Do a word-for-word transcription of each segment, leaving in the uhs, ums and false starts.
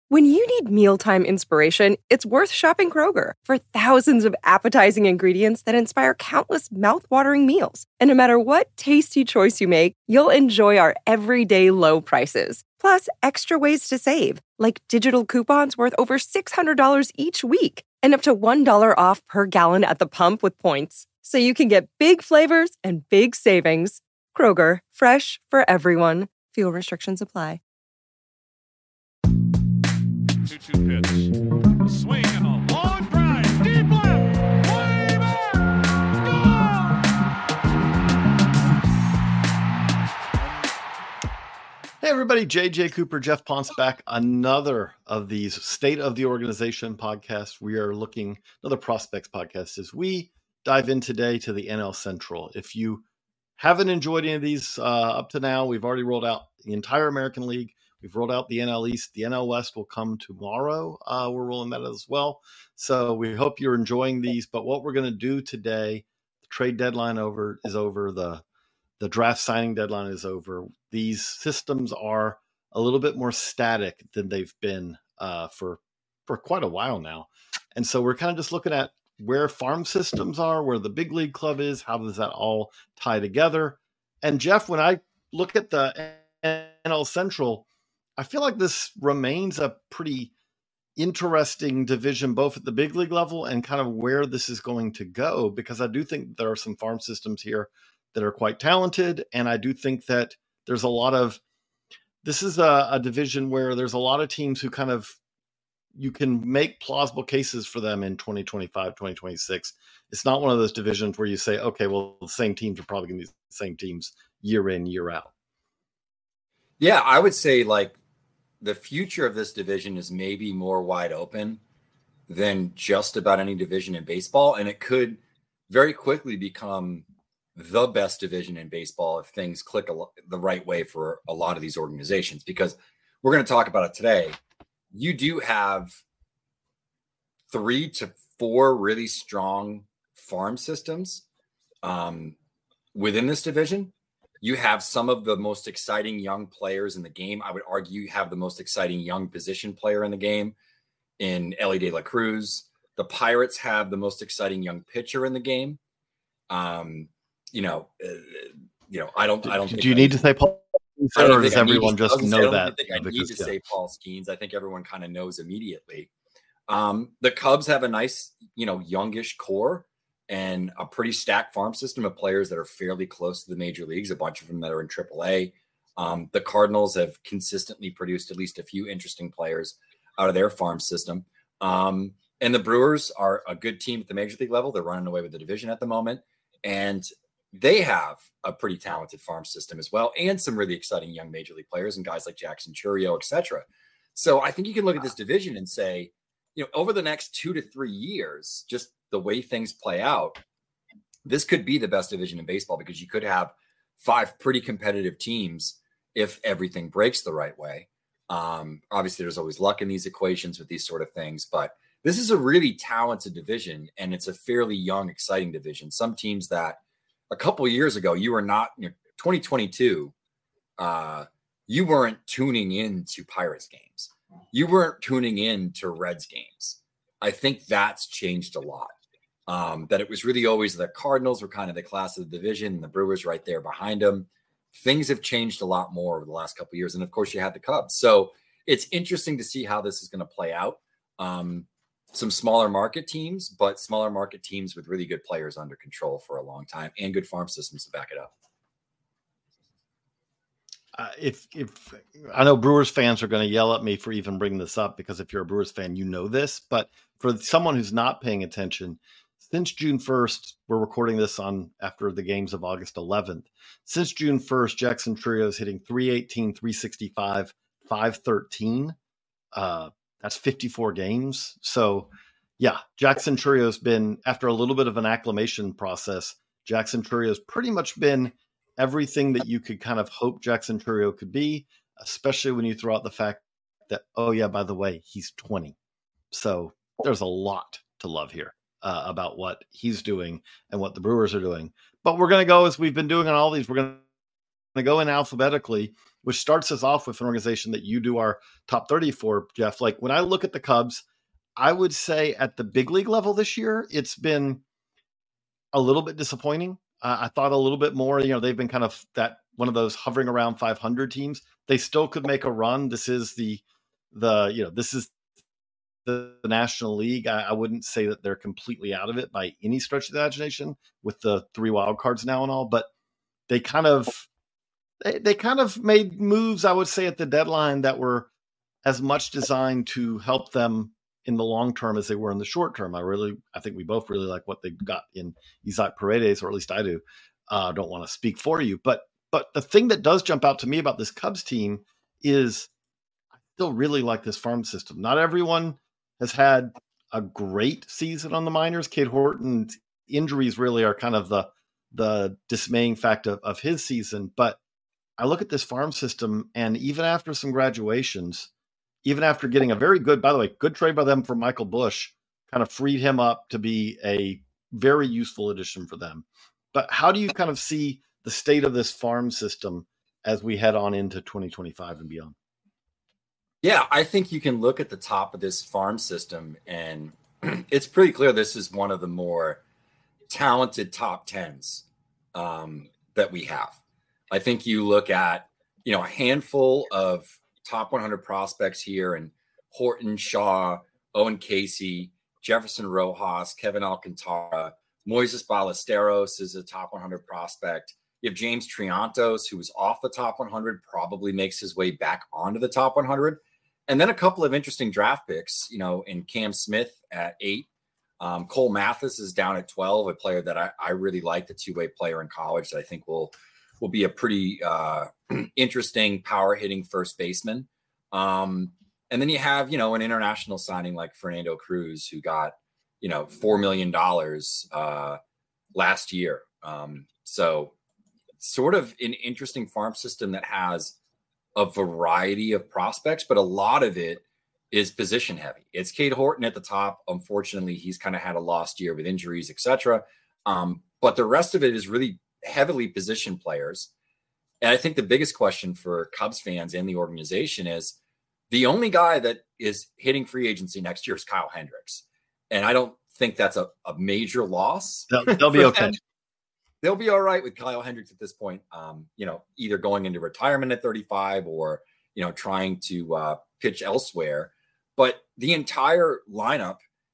When you need mealtime inspiration, it's worth shopping Kroger for thousands of appetizing ingredients that inspire countless mouthwatering meals. And no matter what tasty choice you make, you'll enjoy our everyday low prices. Plus, extra ways to save, like digital coupons worth over six hundred dollars each week and up to one dollar off per gallon at the pump with points. So you can get big flavors and big savings. Kroger, fresh for everyone. Fuel restrictions apply. two two pitch. Swing and a long drive. Deep left. Way back. Gone! Hey, everybody. J J Cooper, Jeff Ponce back. Another of these State of the Organization podcasts. We are looking, another prospects podcast as we dive in today to the N L Central. If you haven't enjoyed any of these uh, up to now, we've already rolled out the entire American League. We've rolled out the N L East. The N L West will come tomorrow. Uh, we're rolling that as well. So we hope you're enjoying these. But what we're going to do today, the trade deadline over is over. The, the draft signing deadline is over. These systems are a little bit more static than they've been uh, for, for quite a while now. And so we're kind of just looking at where farm systems are, where the big league club is, how does that all tie together? And Jeff, when I look at the N L Central, I feel like this remains a pretty interesting division, both at the big league level and kind of where this is going to go, because I do think there are some farm systems here that are quite talented. And I do think that there's a lot of, this is a, a division where there's a lot of teams who kind of, you can make plausible cases for them in twenty twenty-five, twenty twenty-six. It's not one of those divisions where you say, okay, well, the same teams are probably going to be the same teams year in, year out. Yeah, I would say like the future of this division is maybe more wide open than just about any division in baseball. And it could very quickly become the best division in baseball if things click a lo- the right way for a lot of these organizations, because we're going to talk about it today. You do have three to four really strong farm systems um, within this division. You have some of the most exciting young players in the game. I would argue you have the most exciting young position player in the game in Elly De La Cruz. The Pirates have the most exciting young pitcher in the game. Um, you know, uh, you know, I don't, I don't. Do think you I, need to say Paul, or does everyone to, just I know don't that? think I need because, to yeah. say Paul Skeens. I think everyone kind of knows immediately. Um, the Cubs have a nice, you know, youngish core and a pretty stacked farm system of players that are fairly close to the major leagues, a bunch of them that are in triple A. Um, the Cardinals have consistently produced at least a few interesting players out of their farm system. Um, and the Brewers are a good team at the major league level. They're running away with the division at the moment. And they have a pretty talented farm system as well, and some really exciting young major league players and guys like Jackson Chourio, et cetera. So I think you can look at this division and say, you know, over the next two to three years, just the way things play out, this could be the best division in baseball, because you could have five pretty competitive teams if everything breaks the right way. Um, obviously, there's always luck in these equations with these sort of things, but this is a really talented division, and it's a fairly young, exciting division. Some teams that a couple of years ago, you were not, you know, twenty twenty-two, uh, you weren't tuning in to Pirates games. You weren't tuning in to Reds games. I think that's changed a lot. Um, that it was really always the Cardinals were kind of the class of the division, and the Brewers right there behind them. Things have changed a lot more over the last couple of years. And of course you had the Cubs. So it's interesting to see how this is going to play out. Um, some smaller market teams, but smaller market teams with really good players under control for a long time and good farm systems to back it up. Uh, if if I know Brewers fans are going to yell at me for even bringing this up, because if you're a Brewers fan, you know this, but for someone who's not paying attention, since June first, we're recording this on after the games of August eleventh. Since June first, Jackson Chourio is hitting three eighteen, three sixty-five, five thirteen. Uh, that's fifty-four games. So, yeah, Jackson Chourio's been, after a little bit of an acclimation process, Jackson Chourio's pretty much been everything that you could kind of hope Jackson Chourio could be, especially when you throw out the fact that, oh, yeah, by the way, he's twenty. So there's a lot to love here. Uh, about what he's doing and what the Brewers are doing. But we're going to go, as we've been doing on all these, we're going to go in alphabetically which starts us off with an organization that you do our top thirty for, Jeff. Like when I look at the Cubs, I would say at the big league level this year, it's been a little bit disappointing. Uh, I thought a little bit more, you know, they've been kind of that one of those hovering around five hundred teams. They still could make a run. This is the, the, you know, this is the, the National League. I, I wouldn't say that they're completely out of it by any stretch of the imagination with the three wild cards now and all, but they kind of, they, they kind of made moves, I would say, at the deadline that were as much designed to help them in the long term as they were in the short term. I really, I think we both really like what they got in Isaac Paredes, or at least I do. Uh, don't want to speak for you, but but the thing that does jump out to me about this Cubs team is I still really like this farm system. Not everyone has had a great season on the minors. Cade Horton's injuries really are kind of the the dismaying fact of, of his season. But I look at this farm system, and even after some graduations, even after getting a very good, by the way, good trade by them for Michael Busch, kind of freed him up to be a very useful addition for them. But how do you kind of see the state of this farm system as we head on into twenty twenty-five and beyond? Yeah, I think you can look at the top of this farm system, and it's pretty clear this is one of the more talented top tens um, that we have. I think you look at, you know, a handful of top one hundred prospects here, and Horton, Shaw, Owen Casey, Jefferson Rojas, Kevin Alcantara, Moises Ballesteros is a top one hundred prospect. You have James Triantos, who was off the top one hundred, probably makes his way back onto the top one hundred. And then a couple of interesting draft picks, you know, in Cam Smith at eight. Um, Cole Mathis is down at twelve, a player that I, I really like, the two-way player in college that I think will will be a pretty uh, interesting power hitting first baseman. Um, and then you have, you know, an international signing like Fernando Cruz, who got, you know, four million dollars uh, last year. Um, so sort of an interesting farm system that has a variety of prospects, but a lot of it is position heavy. It's Cade Horton at the top. Unfortunately, he's kind of had a lost year with injuries, et cetera. Um, but the rest of it is really heavily position players. And I think the biggest question for Cubs fans and the organization is the only guy that is hitting free agency next year is Kyle Hendricks. And I don't think that's a, a major loss. They'll, they'll be okay. Them. They'll be all right with Kyle Hendricks at this point. Um, you know, either going into retirement at thirty-five or, you know, trying to uh, pitch elsewhere. But the entire lineup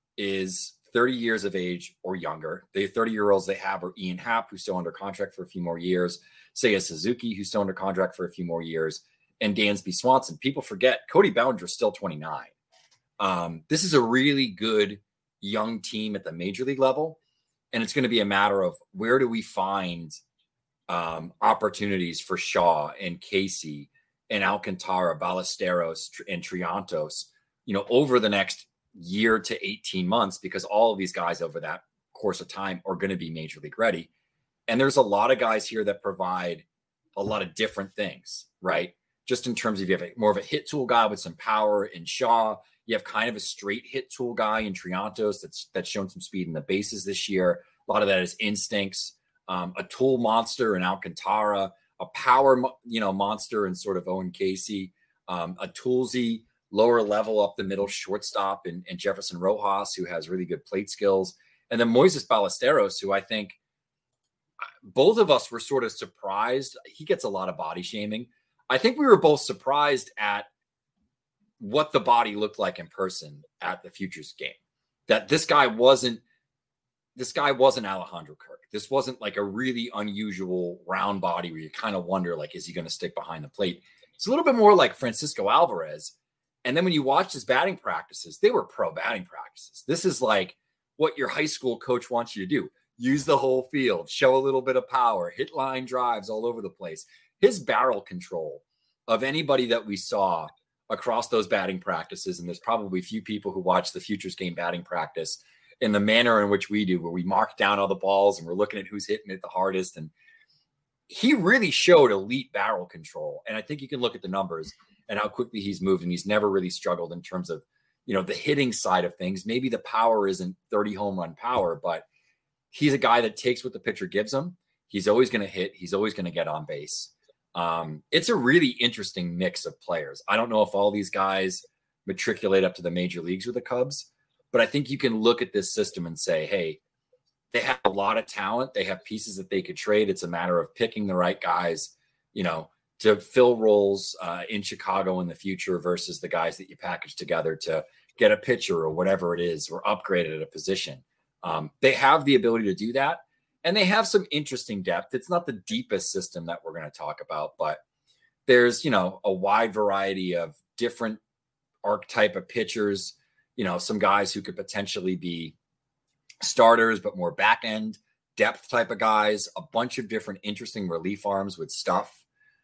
is thirty years of age or younger. The thirty-year-olds they have are Ian Happ, who's still under contract for a few more years, Seiya Suzuki, who's still under contract for a few more years, and Dansby Swanson. People forget Cody Bellinger's still twenty-nine. Um, this is a really good young team at the major league level, and it's going to be a matter of where do we find um, opportunities for Shaw and Casey and Alcantara, Ballesteros, and Triantos, you know, over the next year to eighteen months, because all of these guys over that course of time are going to be major league ready. And there's a lot of guys here that provide a lot of different things, right? Just in terms of you have a, more of a hit tool guy with some power in Shaw. You have kind of a straight hit tool guy in Triantos that's that's shown some speed in the bases this year. A lot of that is instincts. Um, a tool monster in Alcantara, a power, you know, monster in sort of Owen Casey, um, a toolsy lower level up the middle shortstop in, in Jefferson Rojas, who has really good plate skills. And then Moises Ballesteros, who I think both of us were sort of surprised. He gets a lot of body shaming. I think we were both surprised at what the body looked like in person at the Futures game. That this guy wasn't, this guy wasn't Alejandro Kirk. This wasn't like a really unusual round body where you kind of wonder, like, is he going to stick behind the plate? It's a little bit more like Francisco Alvarez. And then when you watch his batting practices, they were pro batting practices. This is like what your high school coach wants you to do. Use the whole field, show a little bit of power, hit line drives all over the place. His barrel control of anybody that we saw across those batting practices, and there's probably few people who watch the Futures game batting practice in the manner in which we do, where we mark down all the balls and we're looking at who's hitting it the hardest. And he really showed elite barrel control. And I think you can look at the numbers and how quickly he's moved, and he's never really struggled in terms of, you know, the hitting side of things. Maybe the power isn't thirty home run power, but he's a guy that takes what the pitcher gives him. He's always going to hit. He's always going to get on base. Um, it's a really interesting mix of players. I don't know if all these guys matriculate up to the major leagues with the Cubs, but I think you can look at this system and say, hey, they have a lot of talent. They have pieces that they could trade. It's a matter of picking the right guys, you know, to fill roles uh, in Chicago in the future versus the guys that you package together to get a pitcher or whatever it is, or upgrade at a position. Um, they have the ability to do that. And they have some interesting depth. It's not the deepest system that we're going to talk about, but there's, you know, a wide variety of different archetype of pitchers, you know, some guys who could potentially be starters, but more back end depth type of guys, a bunch of different interesting relief arms with stuff.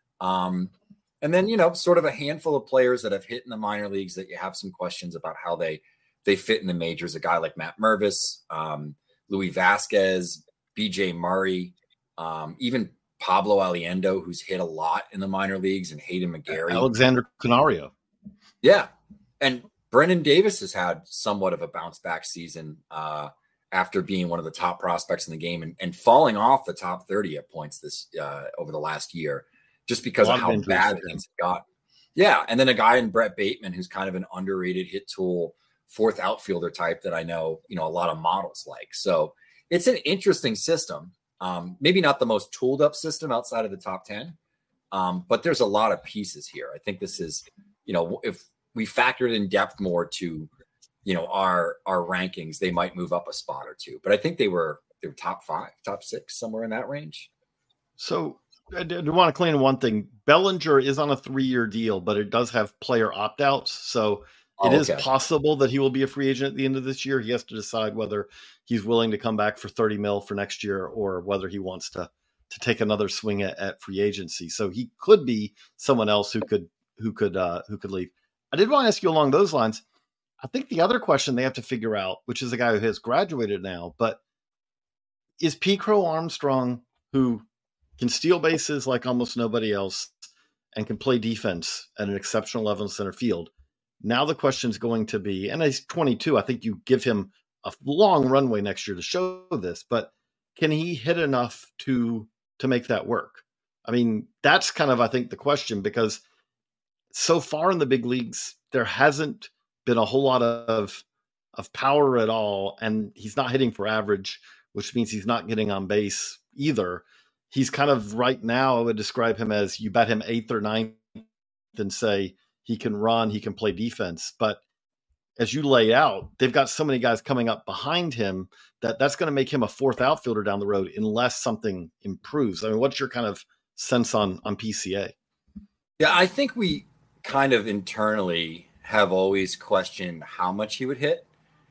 Um, and then, you know, sort of a handful of players that have hit in the minor leagues that you have some questions about how they, they fit in the majors. A guy like Matt Mervis, um, Louis Vasquez, B J Murray, um, even Pablo Aliendo, who's hit a lot in the minor leagues, and Hayden McGarry. Alexander Canario. Yeah. And Brendan Davis has had somewhat of a bounce back season uh, after being one of the top prospects in the game and, and falling off the top thirty at points this uh, over the last year, just because of how bad things got. Yeah. And then a guy in Brett Bateman, who's kind of an underrated hit tool, fourth outfielder type that I know, you know, a lot of models like. So it's an interesting system. Um, maybe not the most tooled up system outside of the top ten, um, but there's a lot of pieces here. I think this is, you know, if we factored in depth more to, you know, our our rankings, they might move up a spot or two. But I think they were they were top five, top six, somewhere in that range. So I do want to clean one thing. Bellinger is on a three-year deal, but it does have player opt-outs. So it oh, is okay. possible that he will be a free agent at the end of this year. He has to decide whether he's willing to come back for thirty mil for next year or whether he wants to to take another swing at, at free agency. So he could be someone else who could who could uh, who could leave. I did want to ask you along those lines. I think the other question they have to figure out, which is a guy who has graduated now, but is P. Crow Armstrong, who can steal bases like almost nobody else and can play defense at an exceptional level in center field. Now the question is going to be, and he's twenty-two, I think you give him a long runway next year to show this, but can he hit enough to to make that work? I mean, that's kind of, I think, the question, because so far in the big leagues, there hasn't been a whole lot of of power at all, and he's not hitting for average, which means he's not getting on base either. He's kind of right now, I would describe him as you bet him eighth or ninth and say, he can run, he can play defense. But as you lay out, they've got so many guys coming up behind him that that's going to make him a fourth outfielder down the road unless something improves. I mean, what's your kind of sense on, on P C A? Yeah, I think we kind of internally have always questioned how much he would hit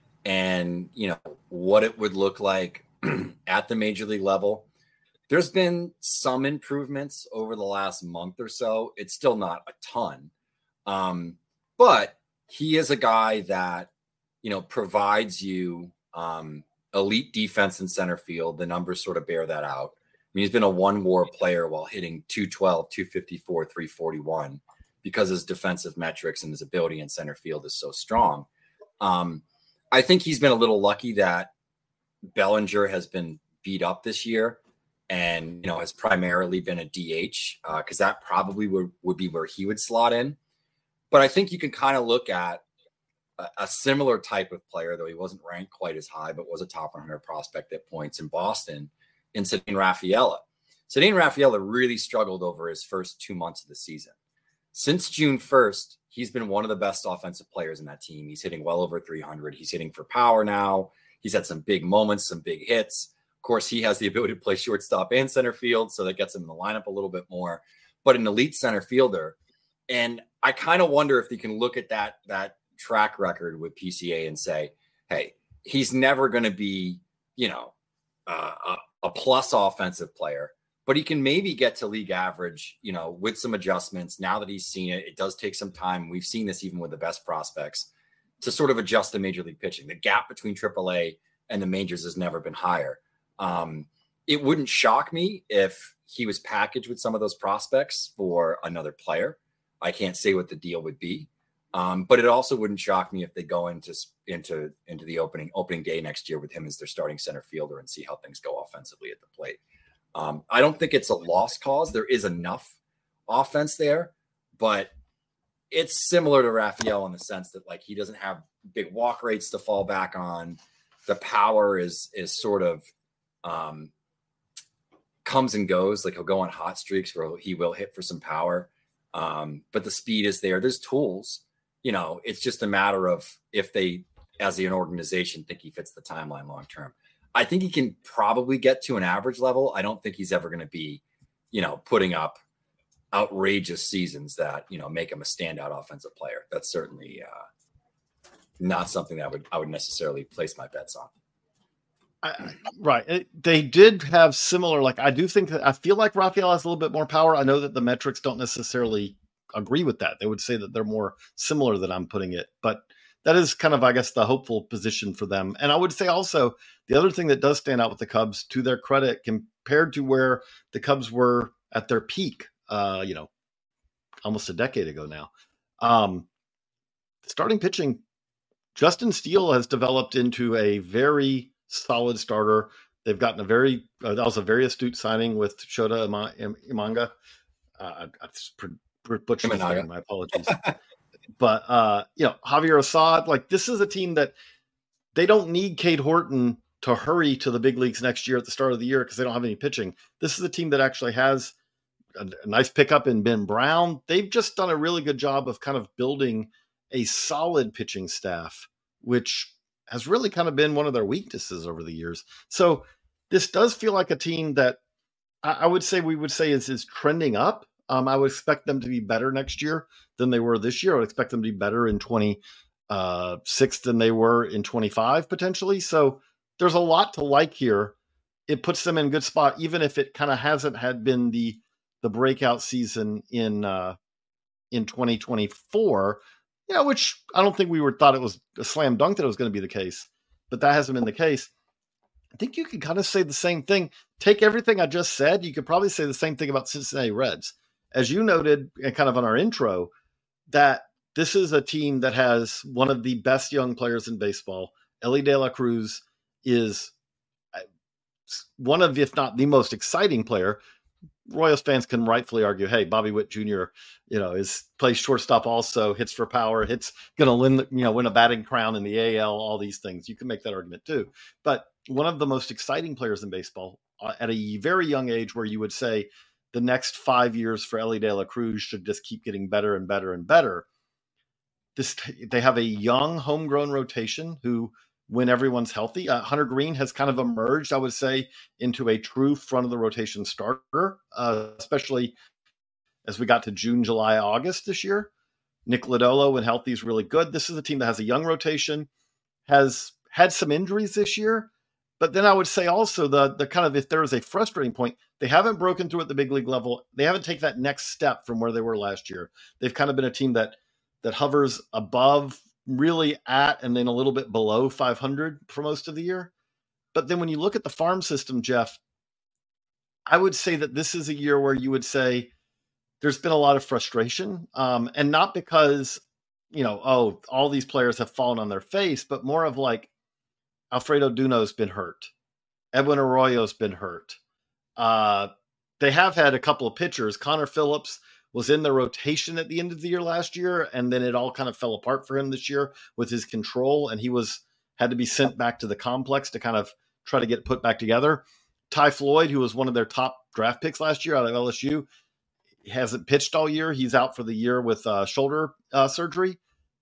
and, you know, what it would look like at the major league level. There's been some improvements over the last month or so. It's still not a ton. Um, but he is a guy that, you know, provides you um, elite defense in center field. The numbers sort of bear that out. I mean, he's been a one WAR player while hitting two twelve, two fifty-four, three forty-one because his defensive metrics and his ability in center field is so strong. Um, I think he's been a little lucky that Bellinger has been beat up this year and, you know, has primarily been a D H because uh, that probably would, would be where he would slot in. But I think you can kind of look at a, a similar type of player, though he wasn't ranked quite as high, but was a top one hundred prospect at points in Boston, in Ceddanne Rafaela. Ceddanne Rafaela really struggled over his first two months of the season. Since June first, he's been one of the best offensive players in that team. He's hitting well over three hundred. He's hitting for power now. He's had some big moments, some big hits. Of course, he has the ability to play shortstop and center field, so that gets him in the lineup a little bit more. But an elite center fielder. And I kind of wonder if you can look at that, that track record with P C A and say, hey, he's never going to be, you know, uh, a, a plus offensive player, but he can maybe get to league average, you know, with some adjustments. Now that he's seen it, it does take some time. We've seen this even with the best prospects to sort of adjust to major league pitching. The gap between triple A and the majors has never been higher. Um, it wouldn't shock me if he was packaged with some of those prospects for another player. I can't say what the deal would be, um, but it also wouldn't shock me if they go into into into the opening opening day next year with him as their starting center fielder and see how things go offensively at the plate. Um, I don't think it's a lost cause. There is enough offense there, but it's similar to Raphael in the sense that like he doesn't have big walk rates to fall back on. The power is is sort of um, comes and goes. Like he'll go on hot streaks where he will hit for some power, um, but the speed is there. There's tools. You know, it's just a matter of if they, as an organization, think he fits the timeline long term. I think he can probably get to an average level. I don't think he's ever going to be, you know, putting up outrageous seasons that, you know, make him a standout offensive player. That's certainly uh, not something that I would I would necessarily place my bets on. I, right. It, they did have similar, like, I do think that I feel like Raphael has a little bit more power. I know that the metrics don't necessarily agree with that. They would say that they're more similar than I'm putting it, but that is kind of, I guess, the hopeful position for them. And I would say also the other thing that does stand out with the Cubs, to their credit, compared to where the Cubs were at their peak, uh, you know, almost a decade ago now, um, starting pitching, Justin Steele has developed into a very solid starter. They've gotten a very, uh, that was a very astute signing with Shota Ima- Imanga. Uh, I, I butchered his name, my apologies. But, uh, you know, Javier Assad, like this is a team that they don't need Cade Horton to hurry to the big leagues next year at the start of the year because they don't have any pitching. This is a team that actually has a, a nice pickup in Ben Brown. They've just done a really good job of kind of building a solid pitching staff, which has really kind of been one of their weaknesses over the years. So this does feel like a team that I, I would say we would say is, is trending up. Um, I would expect them to be better next year than they were this year. I would expect them to be better in twenty-six than they were in twenty-five potentially. So there's a lot to like here. It puts them in a good spot, even if it kind of hasn't had been the the breakout season in uh, in twenty twenty-four. You know, which I don't think we were thought it was a slam dunk that it was going to be the case, but that hasn't been the case. I think you could kind of say the same thing. Take everything I just said. You could probably say the same thing about Cincinnati Reds. As you noted, and kind of on our intro, that this is a team that has one of the best young players in baseball. Elly De La Cruz is one of, if not the most exciting player. Royals fans can rightfully argue, hey, Bobby Witt Junior, you know, is plays shortstop also, hits for power, hits going to win, you know, win a batting crown in the A L, all these things. You can make that argument too. But one of the most exciting players in baseball uh, at a very young age, where you would say the next five years for Elly De La Cruz should just keep getting better and better and better. This, they have a young homegrown rotation who, when everyone's healthy, uh, Hunter Green has kind of emerged, I would say, into a true front of the rotation starter, uh, especially as we got to June, July, August this year. Nick Lodolo, when healthy, is really good. This is a team that has a young rotation, has had some injuries this year. But then I would say also the the kind of, if there is a frustrating point, they haven't broken through at the big league level. They haven't taken that next step from where they were last year. They've kind of been a team that that hovers above, really at, and then a little bit below five hundred for most of the year. But then when you look at the farm system, Jeff, I would say that this is a year where you would say there's been a lot of frustration, um, and not because, you know, oh, all these players have fallen on their face, but more of like, Alfredo Duno's been hurt. Edwin Arroyo's been hurt. Uh, they have had a couple of pitchers. Connor Phillips was in the rotation at the end of the year last year, and then it all kind of fell apart for him this year with his control, and he was had to be sent back to the complex to kind of try to get put back together. Ty Floyd, who was one of their top draft picks last year out of L S U, hasn't pitched all year. He's out for the year with uh, shoulder uh, surgery.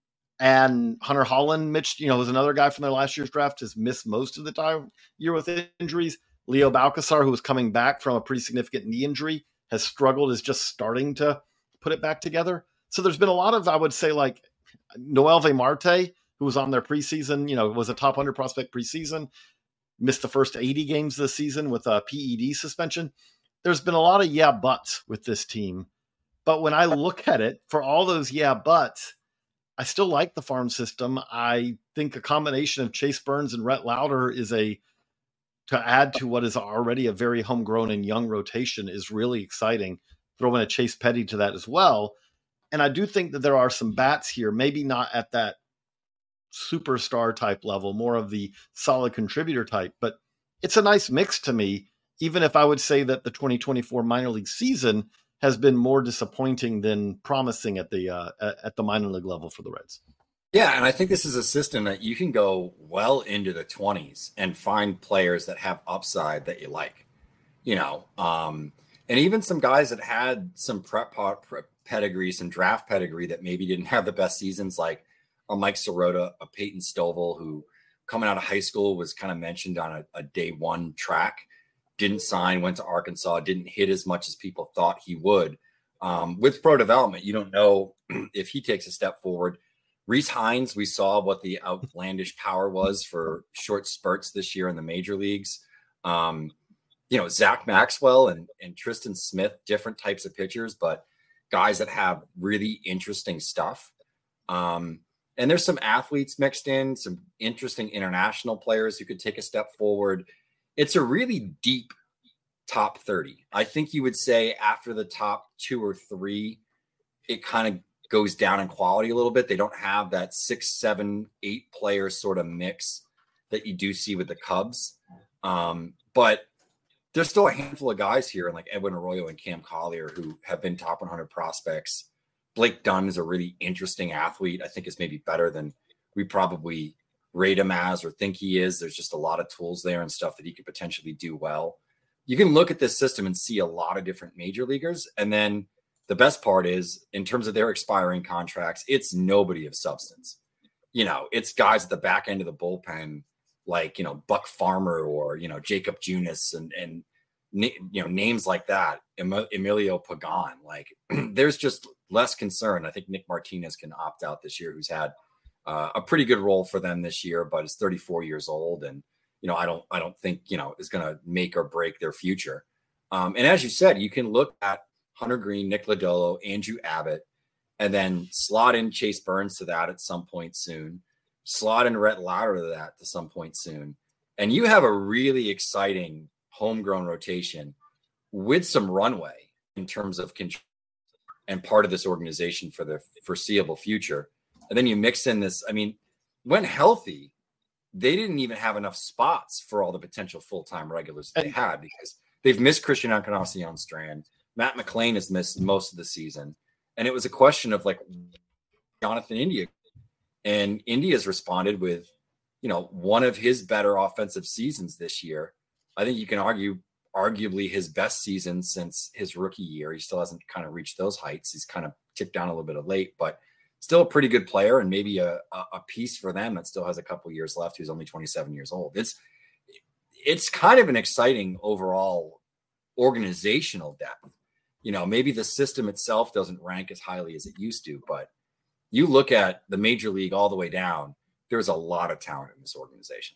And Hunter Holland, Mitch, you know, was another guy from their last year's draft, has missed most of the time year with injuries. Leo Balcazar, who was coming back from a pretty significant knee injury, has struggled, is just starting to put it back together. So there's been a lot of, I would say, like Noelvi Marte, who was on their preseason, you know, was a top one hundred prospect preseason, missed the first eighty games this season with a P E D suspension. There's been a lot of yeah buts with this team. But when I look at it, for all those yeah buts, I still like the farm system. I think a combination of Chase Burns and Rhett Lauder is a, to add to what is already a very homegrown and young rotation, is really exciting. Throw in a Chase Petty to that as well. And I do think that there are some bats here, maybe not at that superstar type level, more of the solid contributor type, but it's a nice mix to me. Even if I would say that the twenty twenty-four minor league season has been more disappointing than promising at the uh, at the minor league level for the Reds. Yeah, and I think this is a system that you can go well into the twenties and find players that have upside that you like, you know, um, and even some guys that had some prep, prep pedigree, some draft pedigree that maybe didn't have the best seasons, like a Mike Sirota, a Peyton Stovall, who coming out of high school was kind of mentioned on a, a day one track, didn't sign, went to Arkansas, didn't hit as much as people thought he would. Um, with pro development, you don't know if he takes a step forward. Reese Hines, we saw what the outlandish power was for short spurts this year in the major leagues. Um, you know, Zach Maxwell and, and Tristan Smith, different types of pitchers, but guys that have really interesting stuff. Um, and there's some athletes mixed in, some interesting international players who could take a step forward. It's a really deep top thirty. I think you would say after the top two or three, it kind of goes down in quality a little bit. They don't have that six, seven, eight player sort of mix that you do see with the Cubs. Um, but there's still a handful of guys here, like Edwin Arroyo and Cam Collier, who have been top one hundred prospects. Blake Dunn is a really interesting athlete. I think is maybe better than we probably rate him as or think he is. There's just a lot of tools there and stuff that he could potentially do well. You can look at this system and see a lot of different major leaguers. And then the best part is, in terms of their expiring contracts, it's nobody of substance. You know, it's guys at the back end of the bullpen, like, you know, Buck Farmer or, you know, Jacob Junis and, and, you know, names like that, em- Emilio Pagan. Like, there's just less concern. I think Nick Martinez can opt out this year, who's had uh, a pretty good role for them this year, but is thirty-four years old. And, you know, I don't, I don't think, you know, is going to make or break their future. Um, and as you said, you can look at Hunter Green, Nick Lodolo, Andrew Abbott, and then slot in Chase Burns to that at some point soon, slot in Rhett Lauder to that to some point soon. And you have a really exciting homegrown rotation with some runway in terms of control and part of this organization for the foreseeable future. And then you mix in this, I mean, when healthy, they didn't even have enough spots for all the potential full-time regulars they had, because they've missed Christian Encarnacion Strand. Matt McLean has missed most of the season. And it was a question of, like, Jonathan India. And India's responded with, you know, one of his better offensive seasons this year. I think you can argue, arguably his best season since his rookie year. He still hasn't kind of reached those heights. He's kind of ticked down a little bit of late, but still a pretty good player, and maybe a, a piece for them that still has a couple years left, who's only twenty-seven years old. It's, it's kind of an exciting overall organizational depth. You know, maybe the system itself doesn't rank as highly as it used to, but you look at the major league all the way down, there's a lot of talent in this organization.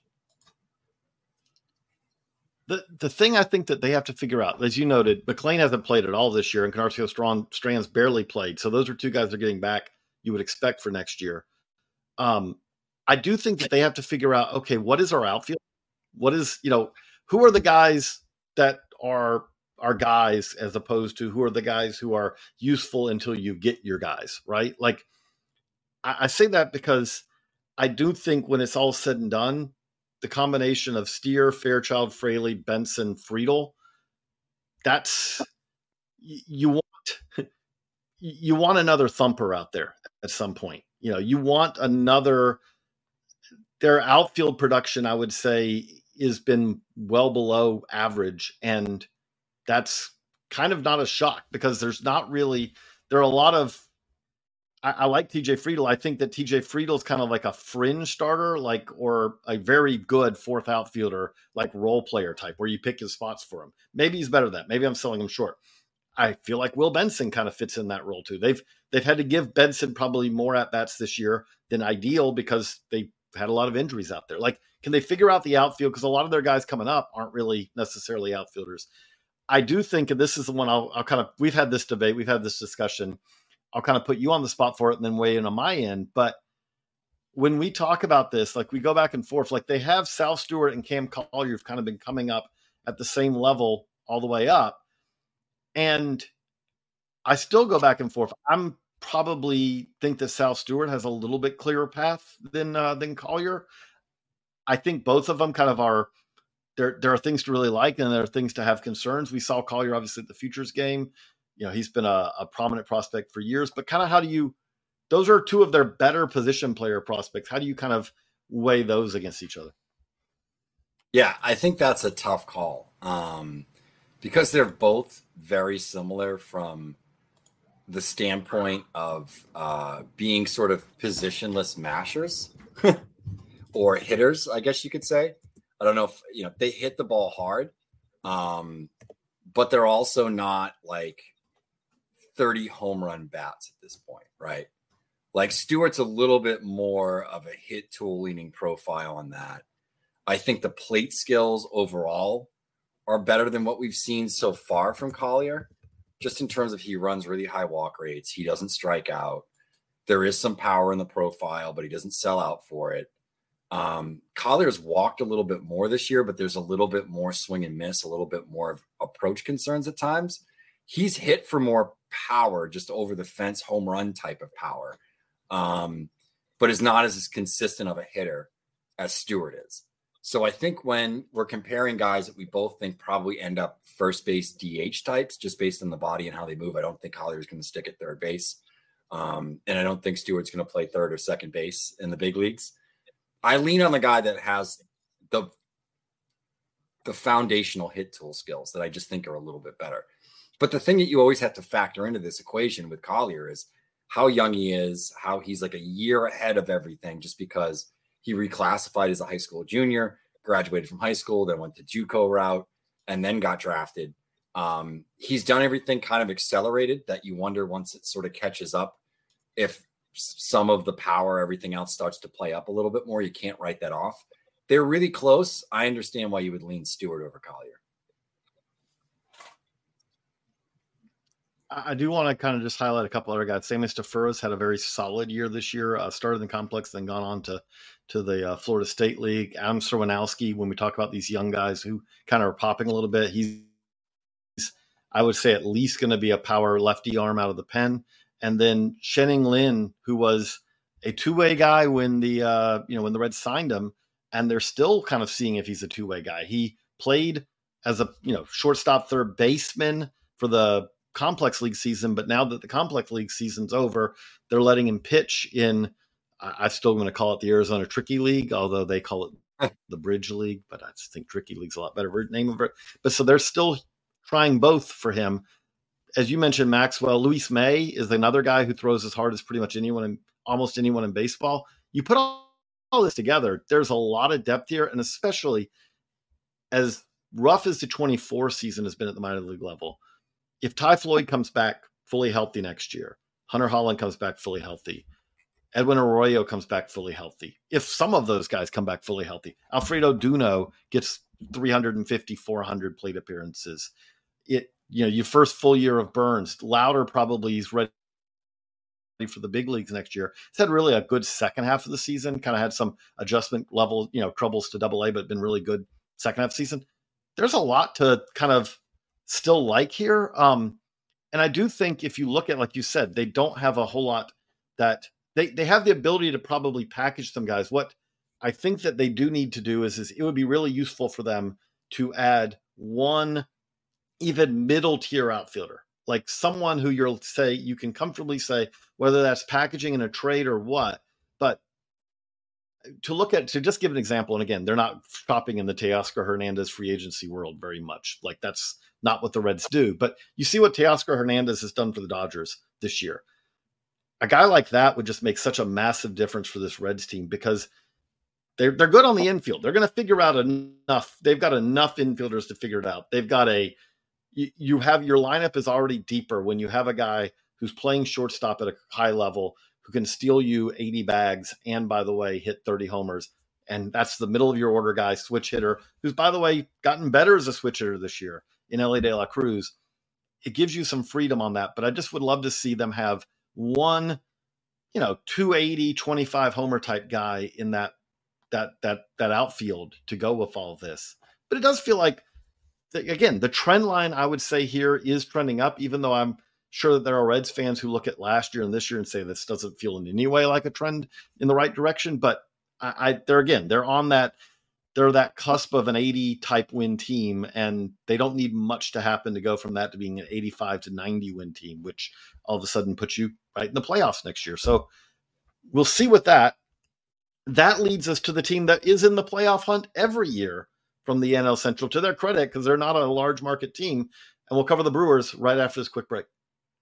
The the thing I think that they have to figure out, as you noted, McLean hasn't played at all this year, and Encarnacion Strand, Strands barely played. So those are two guys that are getting back you would expect for next year. Um, I do think that they have to figure out, okay, what is our outfield? What is, you know, who are the guys that are are guys, as opposed to who are the guys who are useful until you get your guys, right? Like, I, I say that because I do think when it's all said and done, the combination of Steer, Fairchild, Fraley, Benson, Friedel, that's, you want, you want another thumper out there at some point. You know, you want another, their outfield production, I would say, has been well below average. And that's kind of not a shock, because there's not really, there are a lot of, I, I like T J Friedel. I think that T J Friedel is kind of like a fringe starter, like, or a very good fourth outfielder, like role player type, where you pick his spots for him. Maybe he's better than that. Maybe I'm selling him short. I feel like Will Benson kind of fits in that role too. They've, they've had to give Benson probably more at bats this year than ideal, because they had a lot of injuries out there. Like, can they figure out the outfield? Because a lot of their guys coming up aren't really necessarily outfielders. I do think, and this is the one I'll, I'll kind of, we've had this debate, we've had this discussion. I'll kind of put you on the spot for it and then weigh in on my end. But when we talk about this, like, we go back and forth, like, they have Sal Stewart and Cam Collier have kind of been coming up at the same level all the way up. And I still go back and forth. I'm probably think that Sal Stewart has a little bit clearer path than, uh, than Collier. I think both of them kind of are, there, there are things to really like, and there are things to have concerns. We saw Collier obviously at the Futures game. you know, he's been a, a prominent prospect for years, but kind of how do you, those are two of their better position player prospects. How do you kind of weigh those against each other? Yeah, I think that's a tough call um, because they're both very similar from the standpoint of uh, being sort of positionless mashers or hitters, I guess you could say. I don't know if, you know, they hit the ball hard, um, but they're also not like thirty home run bats at this point, right? Like Stewart's a little bit more of a hit tool leaning profile on that. I think the plate skills overall are better than what we've seen so far from Collier, just in terms of he runs really high walk rates. He doesn't strike out. There is some power in the profile, but he doesn't sell out for it. Um, Collier's walked a little bit more this year, but there's a little bit more swing and miss, a little bit more of approach concerns at times. He's hit for more power, just over the fence home run type of power, um, but is not as consistent of a hitter as Stewart is. So I think when we're comparing guys that we both think probably end up first base D H types, just based on the body and how they move, I don't think Collier is going to stick at third base. Um, and I don't think Stewart's going to play third or second base in the big leagues. I lean on the guy that has the, the foundational hit tool skills that I just think are a little bit better. But the thing that you always have to factor into this equation with Collier is how young he is, how he's like a year ahead of everything, just because he reclassified as a high school junior, graduated from high school, then went the JUCO route, and then got drafted. Um, he's done everything kind of accelerated that you wonder once it sort of catches up, if some of the power, everything else starts to play up a little bit more. You can't write that off. They're really close. I understand why you would lean Stewart over Collier. I do want to kind of just highlight a couple other guys. Sammy Stafouras had a very solid year this year. Uh, started in the complex, then gone on to to the uh, Florida State League. Adam Serwanowski, when we talk about these young guys who kind of are popping a little bit, he's, I would say, at least going to be a power lefty arm out of the pen. And then Shenning Lin, who was a two-way guy when the uh, you know when the Reds signed him, and they're still kind of seeing if he's a two-way guy. He played as a you know shortstop, third baseman for the complex league season, but now that the complex league season's over, they're letting him pitch in, I'm still going to call it the Arizona Tricky League, although they call it the Bridge League, but I just think Tricky League's a lot better name of it. But so they're still trying both for him. As you mentioned, Maxwell, Luis May is another guy who throws as hard as pretty much anyone in almost anyone in baseball. You put all, all this together, there's a lot of depth here, and especially as rough as the twenty-four season has been at the minor league level, if Ty Floyd comes back fully healthy next year, Hunter Holland comes back fully healthy, Edwin Arroyo comes back fully healthy, if some of those guys come back fully healthy, Alfredo Duno gets three fifty, four hundred plate appearances, it you know your first full year of Burns, Louder probably is ready for the big leagues next year. He's had really a good second half of the season, kind of had some adjustment level, you know, troubles to double A, but been really good second half season. There's a lot to kind of still like here. Um, and I do think if you look at, like you said, they don't have a whole lot that they, they have the ability to probably package some guys. What I think that they do need to do is, is it would be really useful for them to add one even middle tier outfielder, like someone who you'll say, you can comfortably say, whether that's packaging in a trade or what, but to look at, to just give an example. And again, they're not shopping in the Teoscar Hernandez free agency world very much. Like that's not what the Reds do, but you see what Teoscar Hernandez has done for the Dodgers this year. A guy like that would just make such a massive difference for this Reds team because they're, they're good on the infield. They're going to figure out enough. They've got enough infielders to figure it out. They've got a, you, you have your lineup is already deeper when you have a guy who's playing shortstop at a high level, who can steal you eighty bags and, by the way, hit thirty homers. And that's the middle of your order guy, switch hitter, who's, by the way, gotten better as a switch hitter this year in Elly De La Cruz. It gives you some freedom on that. But I just would love to see them have one, you know, two eighty, twenty-five homer type guy in that, that, that, that outfield to go with all of this. But it does feel like, again, the trend line, I would say here, is trending up, even though I'm sure that there are Reds fans who look at last year and this year and say this doesn't feel in any way like a trend in the right direction. But I, I they're again, they're on that they're that cusp of an eighty type win team, and they don't need much to happen to go from that to being an eighty-five to ninety win team, which all of a sudden puts you right in the playoffs next year. So we'll see with that. That leads us to the team that is in the playoff hunt every year from the N L Central, to their credit, because they're not a large market team. And we'll cover the Brewers right after this quick break.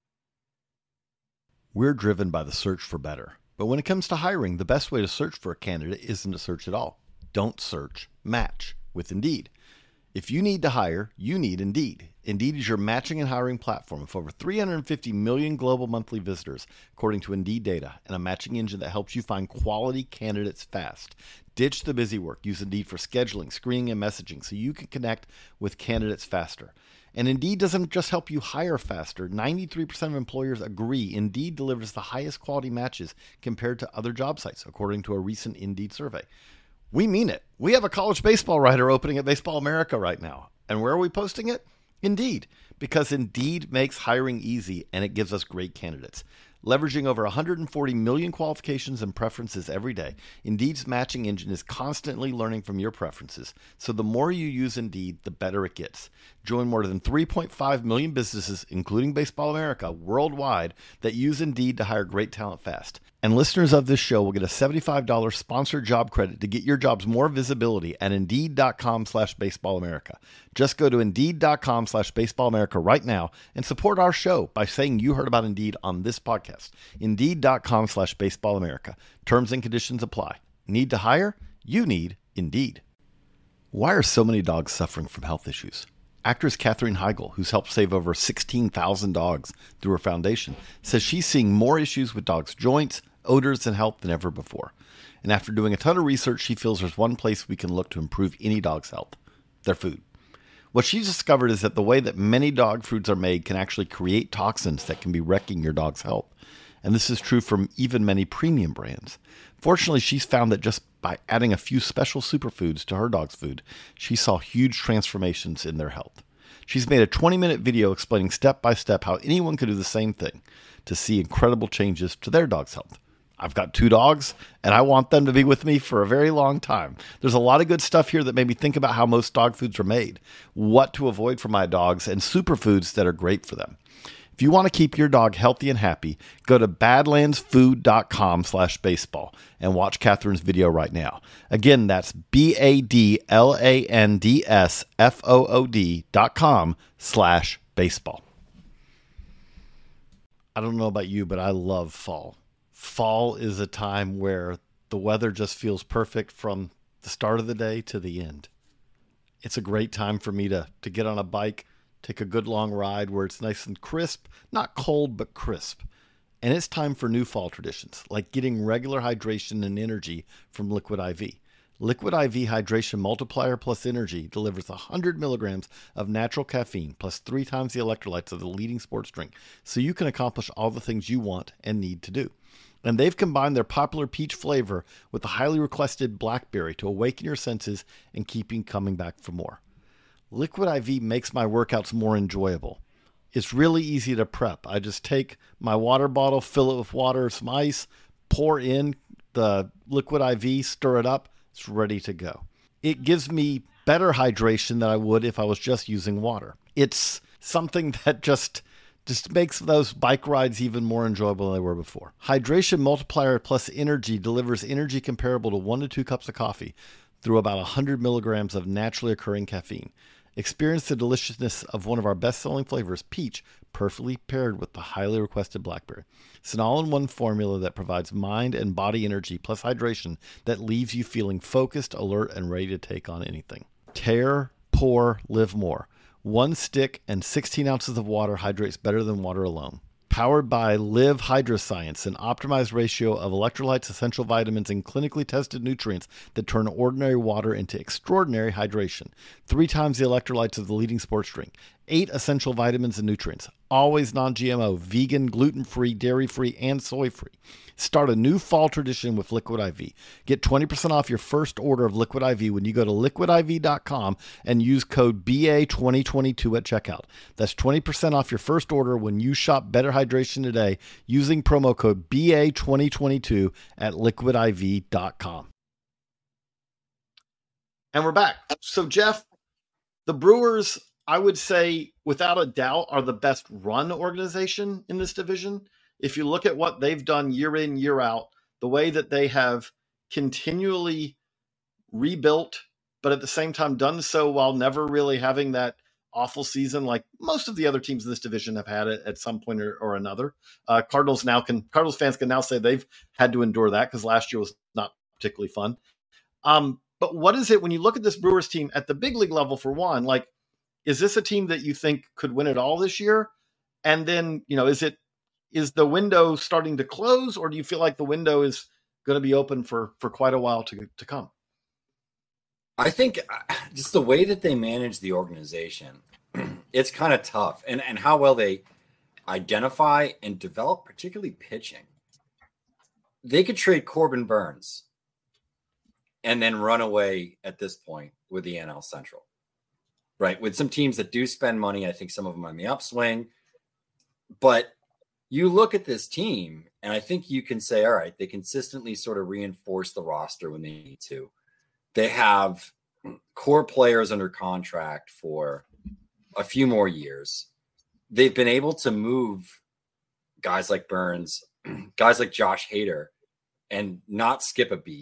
We're driven by the search for better. But when it comes to hiring, the best way to search for a candidate isn't to search at all. Don't search, match with Indeed. If you need to hire, you need Indeed. Indeed is your matching and hiring platform with over three hundred fifty million global monthly visitors, according to Indeed data, and a matching engine that helps you find quality candidates fast. Ditch the busy work. Use Indeed for scheduling, screening, and messaging so you can connect with candidates faster. And Indeed doesn't just help you hire faster. ninety-three percent of employers agree Indeed delivers the highest quality matches compared to other job sites, according to a recent Indeed survey. We mean it. We have a college baseball writer opening at Baseball America right now. And where are we posting it? Indeed, because Indeed makes hiring easy and it gives us great candidates. Leveraging over one hundred forty million qualifications and preferences every day, Indeed's matching engine is constantly learning from your preferences. So the more you use Indeed, the better it gets. Join more than three point five million businesses, including Baseball America, worldwide that use Indeed to hire great talent fast. And listeners of this show will get a seventy-five dollars sponsored job credit to get your jobs more visibility at Indeed.com slash Baseball America. Just go to Indeed.com slash Baseball America right now and support our show by saying you heard about Indeed on this podcast. Indeed.com slash Baseball America. Terms and conditions apply. Need to hire? You need Indeed. Why are so many dogs suffering from health issues? Actress Katherine Heigl, who's helped save over sixteen thousand dogs through her foundation, says she's seeing more issues with dogs' joints, odors, and health than ever before. And after doing a ton of research, she feels there's one place we can look to improve any dog's health: their food. What she's discovered is that the way that many dog foods are made can actually create toxins that can be wrecking your dog's health. And this is true from even many premium brands. Fortunately, she's found that just by adding a few special superfoods to her dog's food, she saw huge transformations in their health. She's made a twenty-minute video explaining step by step how anyone could do the same thing to see incredible changes to their dog's health. I've got two dogs, and I want them to be with me for a very long time. There's a lot of good stuff here that made me think about how most dog foods are made, what to avoid for my dogs, and superfoods that are great for them. If you want to keep your dog healthy and happy, go to badlandsfood.com slash baseball and watch Catherine's video right now. Again, that's B-A-D-L-A-N-D-S-F-O-O-D dot com slash baseball. I don't know about you, but I love fall. Fall is a time where the weather just feels perfect from the start of the day to the end. It's a great time for me to, to get on a bike, take a good long ride where it's nice and crisp, not cold, but crisp. And it's time for new fall traditions, like getting regular hydration and energy from Liquid I V. Liquid I V Hydration Multiplier Plus Energy delivers one hundred milligrams of natural caffeine plus three times the electrolytes of the leading sports drink, so you can accomplish all the things you want and need to do. And they've combined their popular peach flavor with the highly requested blackberry to awaken your senses and keep you coming back for more. Liquid I V makes my workouts more enjoyable. It's really easy to prep. I just take my water bottle, fill it with water, some ice, pour in the Liquid I V, stir it up. It's ready to go. It gives me better hydration than I would if I was just using water. It's something that just, just makes those bike rides even more enjoyable than they were before. Hydration Multiplier Plus Energy delivers energy comparable to one to two cups of coffee through about one hundred milligrams of naturally occurring caffeine. Experience the deliciousness of one of our best-selling flavors, peach, perfectly paired with the highly requested blackberry. It's an all-in-one formula that provides mind and body energy plus hydration that leaves you feeling focused, alert, and ready to take on anything. Tear, pour, live more. One stick and sixteen ounces of water hydrates better than water alone. Powered by Live Hydroscience, an optimized ratio of electrolytes, essential vitamins, and clinically tested nutrients that turn ordinary water into extraordinary hydration. Three times the electrolytes of the leading sports drink. Eight essential vitamins and nutrients. Always non-G M O, vegan, gluten-free, dairy-free, and soy-free. Start a new fall tradition with Liquid I V. Get twenty percent off your first order of Liquid I V when you go to liquid I V dot com and use code B A twenty twenty-two at checkout. That's twenty percent off your first order when you shop Better Hydration today using promo code B A twenty twenty-two at liquid I V dot com. And we're back. So, Jeff, the Brewers, I would say, without a doubt, are the best run organization in this division. If you look at what they've done year in, year out, the way that they have continually rebuilt, but at the same time done so while never really having that awful season like most of the other teams in this division have had it at some point or, or another. Uh, Cardinals now can Cardinals fans can now say they've had to endure that because last year was not particularly fun. Um, but what is it when you look at this Brewers team at the big league level, for one, like, is this a team that you think could win it all this year? And then, you know, is it, is the window starting to close, or do you feel like the window is going to be open for, for quite a while to, to come? I think just the way that they manage the organization, it's kind of tough. And, and how well they identify and develop, particularly pitching. They could trade Corbin Burnes and then run away at this point with the N L Central, right? With some teams that do spend money, I think some of them on the upswing. But you look at this team, and I think you can say, all right, they consistently sort of reinforce the roster when they need to. They have core players under contract for a few more years. They've been able to move guys like Burnes, guys like Josh Hader, and not skip a beat.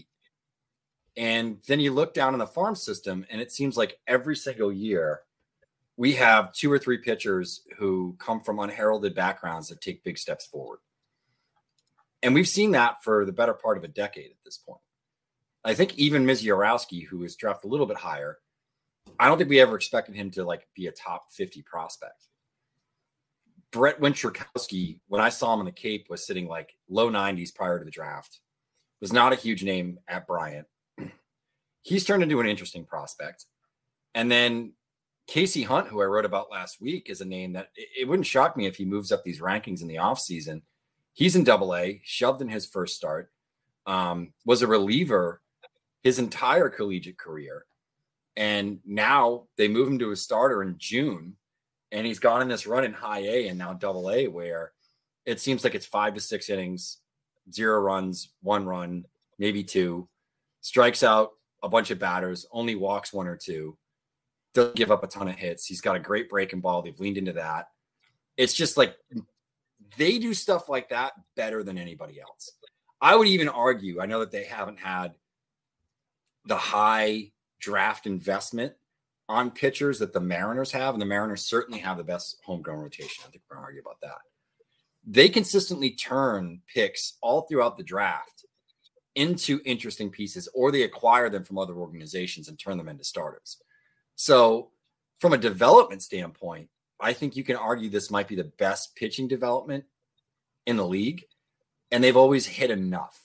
And then you look down in the farm system, and it seems like every single year we have two or three pitchers who come from unheralded backgrounds that take big steps forward. And we've seen that for the better part of a decade at this point. I think even Misiorowski, who was drafted a little bit higher, I don't think we ever expected him to like be a top fifty prospect. Brett Winchurkowski, when I saw him on the Cape, was sitting like low nineties prior to the draft. Was not a huge name at Bryant. He's turned into an interesting prospect. And then Casey Hunt, who I wrote about last week, is a name that it, it wouldn't shock me if he moves up these rankings in the offseason. He's in Double A, shoved in his first start, um, was a reliever his entire collegiate career. And now they move him to a starter in June, and he's gone in this run in high A and now Double A, where it seems like it's five to six innings, zero runs, one run, maybe two, strikes out a bunch of batters, only walks one or two, doesn't give up a ton of hits. He's got a great breaking ball. They've leaned into that. It's just like they do stuff like that better than anybody else. I would even argue, I know that they haven't had the high draft investment on pitchers that the Mariners have, and the Mariners certainly have the best homegrown rotation. I think we're going to argue about that. They consistently turn picks all throughout the draft into interesting pieces, or they acquire them from other organizations and turn them into starters. So from a development standpoint, I think you can argue this might be the best pitching development in the league, and they've always hit enough.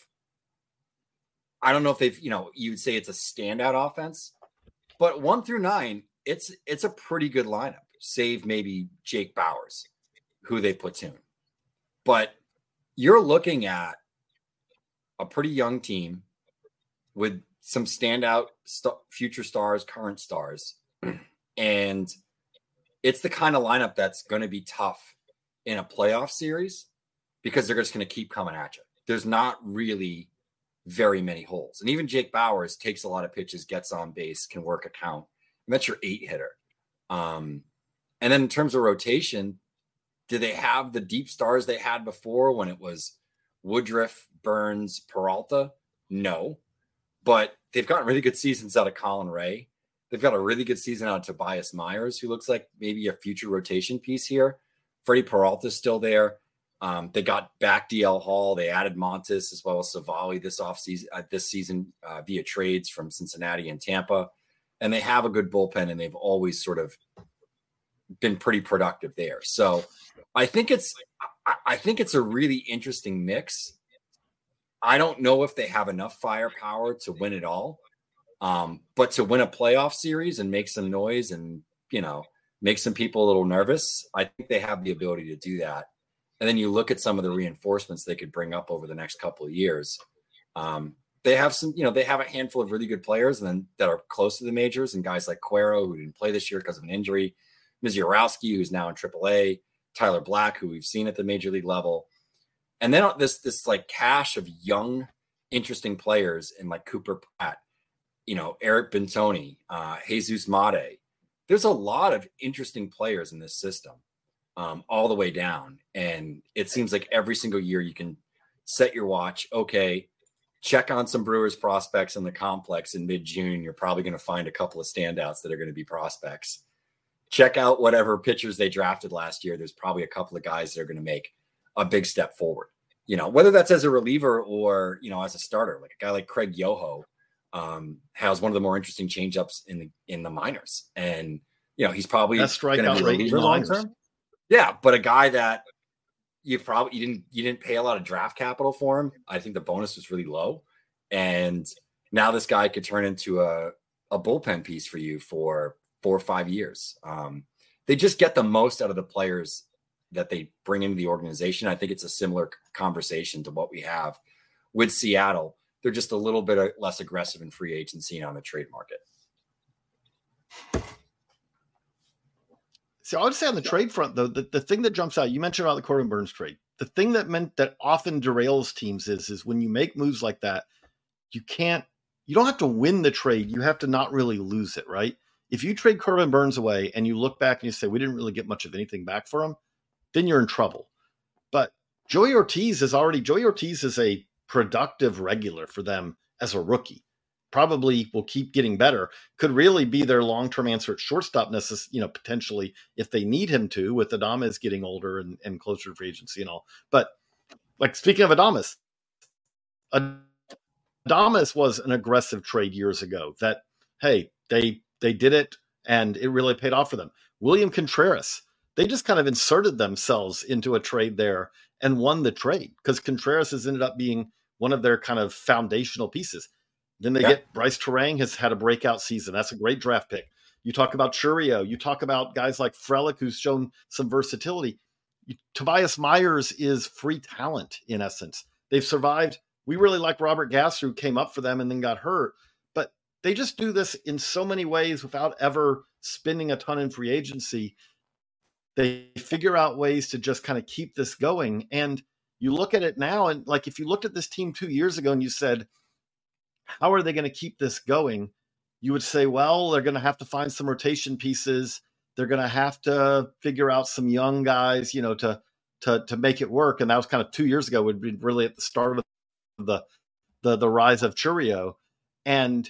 I don't know if they've, you know, you would say it's a standout offense, but one through nine, it's it's a pretty good lineup, save maybe Jake Bauers, who they platoon. But you're looking at a pretty young team with some standout st- future stars, current stars. And it's the kind of lineup that's going to be tough in a playoff series because they're just going to keep coming at you. There's not really very many holes. And even Jake Bauers takes a lot of pitches, gets on base, can work a count. And that's your eight hitter. Um, and then in terms of rotation, do they have the deep stars they had before when it was Woodruff, Burnes, Peralta? No. But they've gotten really good seasons out of Colin Ray. They've got a really good season out of Tobias Myers, who looks like maybe a future rotation piece here. Freddie Peralta's still there. Um, they got back D L Hall. They added Montes as well as Savali this offseason, uh, this season uh, via trades from Cincinnati and Tampa. And they have a good bullpen, and they've always sort of been pretty productive there. So I think it's I, I think it's a really interesting mix. I don't know if they have enough firepower to win it all. Um, but to win a playoff series and make some noise and, you know, make some people a little nervous, I think they have the ability to do that. And then you look at some of the reinforcements they could bring up over the next couple of years. Um, they have some, you know, they have a handful of really good players and then that are close to the majors, and guys like Cuero, who didn't play this year because of an injury, Misiorowski, who's now in triple A, Tyler Black, who we've seen at the major league level. And then this, this like cache of young, interesting players in like Cooper Pratt. you know, Eric Bentoni, uh, Jesus Mate. There's a lot of interesting players in this system, um, all the way down. And it seems like every single year you can set your watch. Okay, check on some Brewers prospects in the complex in mid-June. You're probably going to find a couple of standouts that are going to be prospects. Check out whatever pitchers they drafted last year. There's probably a couple of guys that are going to make a big step forward, you know, whether that's as a reliever or, you know, as a starter. Like a guy like Craig Yoho um, has one of the more interesting changeups in the in the minors, and you know he's probably going to be a reliever long term. Yeah, but a guy that you probably you didn't you didn't pay a lot of draft capital for him. I think the bonus was really low, and now this guy could turn into a a bullpen piece for you for four or five years. Um, they just get the most out of the players that they bring into the organization. I think it's a similar conversation to what we have with Seattle. They're just a little bit less aggressive in free agency and on the trade market. See, I would say on the trade front, though, the, the thing that jumps out, you mentioned about the Corbin Burnes trade. The thing that meant that often derails teams is, is when you make moves like that, you can't, you don't have to win the trade. You have to not really lose it, right? If you trade Corbin Burnes away and you look back and you say, we didn't really get much of anything back for him, then you're in trouble. But Joey Ortiz is already, Joey Ortiz is a productive regular for them as a rookie. Probably will keep getting better. Could really be their long-term answer at shortstop, necess- you know, potentially if they need him to, with Adames getting older and, and closer to free agency and all. But like speaking of Adames, Adames was an aggressive trade years ago that, hey, they they did it and it really paid off for them. William Contreras, they just kind of inserted themselves into a trade there and won the trade because Contreras has ended up being one of their kind of foundational pieces. Then they yeah. get Bryce Terang has had a breakout season. That's a great draft pick. You talk about Churio. You talk about guys like Frelick, who's shown some versatility. You, Tobias Myers is free talent in essence. They've survived. We really like Robert Gasser, who came up for them and then got hurt. But they just do this in so many ways without ever spending a ton in free agency. They figure out ways to just kind of keep this going. And you look at it now, and like if you looked at this team two years ago and you said, how are they going to keep this going? You would say, well, they're going to have to find some rotation pieces. They're going to have to figure out some young guys, you know, to to to make it work. And that was kind of two years ago, would be really at the start of the the the rise of Churio. And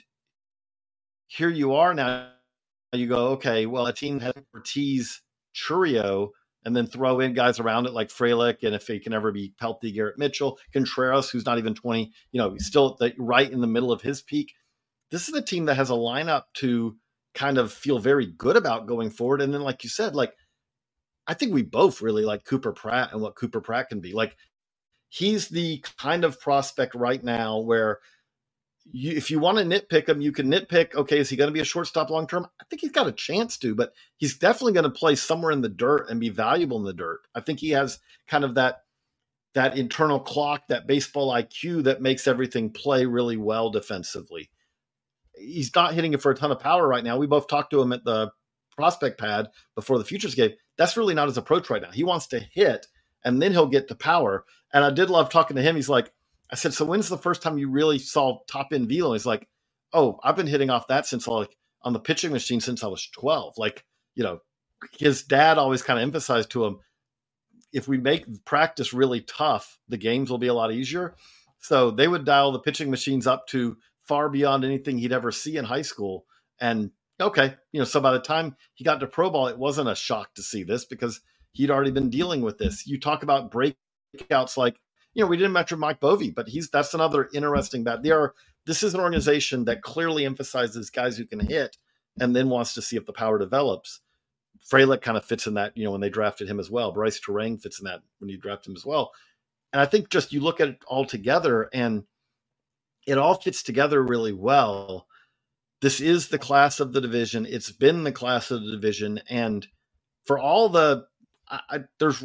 here you are now. You go, okay, well, a team has Ortiz, Churio, and then throw in guys around it like Frelick, and if he can ever be healthy, Garrett Mitchell, Contreras, who's not even twenty, you know, he's still the, right in the middle of his peak. This is a team that has a lineup to kind of feel very good about going forward. And then, like you said, like, I think we both really like Cooper Pratt and what Cooper Pratt can be. Like, he's the kind of prospect right now where you, if you want to nitpick him, you can nitpick, okay, is he going to be a shortstop long-term? I think he's got a chance to, but he's definitely going to play somewhere in the dirt and be valuable in the dirt. I think he has kind of that, that internal clock, that baseball I Q that makes everything play really well defensively. He's not hitting it for a ton of power right now. We both talked to him at the prospect pad before the Futures game. That's really not his approach right now. He wants to hit, and then he'll get to power. And I did love talking to him. He's like, I said, so when's the first time you really saw top end velo? He's like, oh, I've been hitting off that since like on the pitching machine since I was twelve. Like, you know, his dad always kind of emphasized to him, if we make practice really tough, the games will be a lot easier. So they would dial the pitching machines up to far beyond anything he'd ever see in high school. And okay, you know, so by the time he got to pro ball, it wasn't a shock to see this because he'd already been dealing with this. You talk about breakouts like, you know, we didn't mention Mike Bovey, but he's that's another interesting bat. They are this is an organization that clearly emphasizes guys who can hit and then wants to see if the power develops. Frelick kind of fits in that, you know, when they drafted him as well. Bryce Terang fits in that when you draft him as well. And I think just you look at it all together and it all fits together really well. This is the class of the division. It's been the class of the division. And for all the, I, I, there's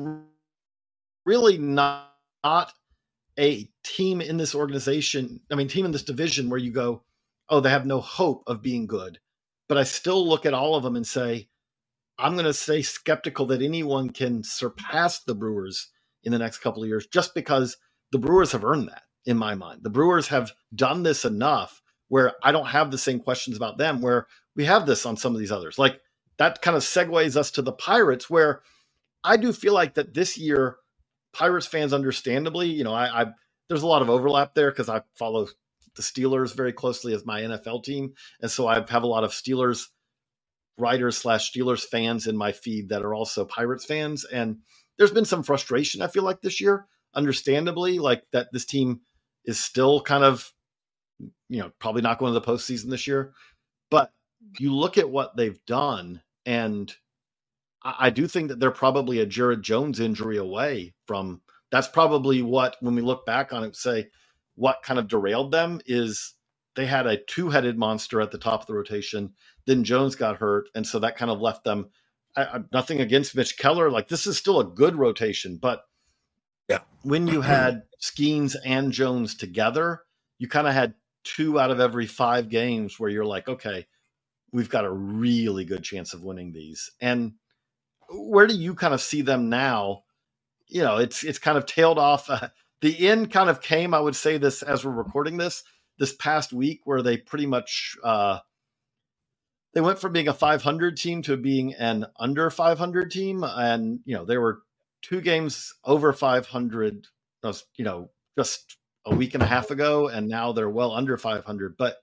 really not, not a team in this organization, I mean, team in this division where you go, oh, they have no hope of being good. But I still look at all of them and say, I'm going to stay skeptical that anyone can surpass the Brewers in the next couple of years, just because the Brewers have earned that in my mind. The Brewers have done this enough where I don't have the same questions about them, where we have this on some of these others. Like that kind of segues us to the Pirates, where I do feel like that this year, Pirates fans, understandably, you know, I, I there's a lot of overlap there because I follow the Steelers very closely as my N F L team. And so I have a lot of Steelers writers slash Steelers fans in my feed that are also Pirates fans. And there's been some frustration, I feel like, this year, understandably, like that this team is still kind of, you know, probably not going to the postseason this year. But you look at what they've done, and I, I do think that they're probably a Jared Jones injury away from, that's probably what, when we look back on it, say what kind of derailed them is they had a two-headed monster at the top of the rotation. Then Jones got hurt. And so that kind of left them, I, I, nothing against Mitch Keller. Like, this is still a good rotation, but yeah, when you had Skeens and Jones together, you kind of had two out of every five games where you're like, okay, we've got a really good chance of winning these. And where do you kind of see them now? You know, it's, it's kind of tailed off. Uh, the end kind of came, I would say this as we're recording this, this past week, where they pretty much, uh, they went from being a five hundred team to being an under five hundred team. And, you know, they were two games over five hundred, you know, just a week and a half ago. And now they're well under five hundred. But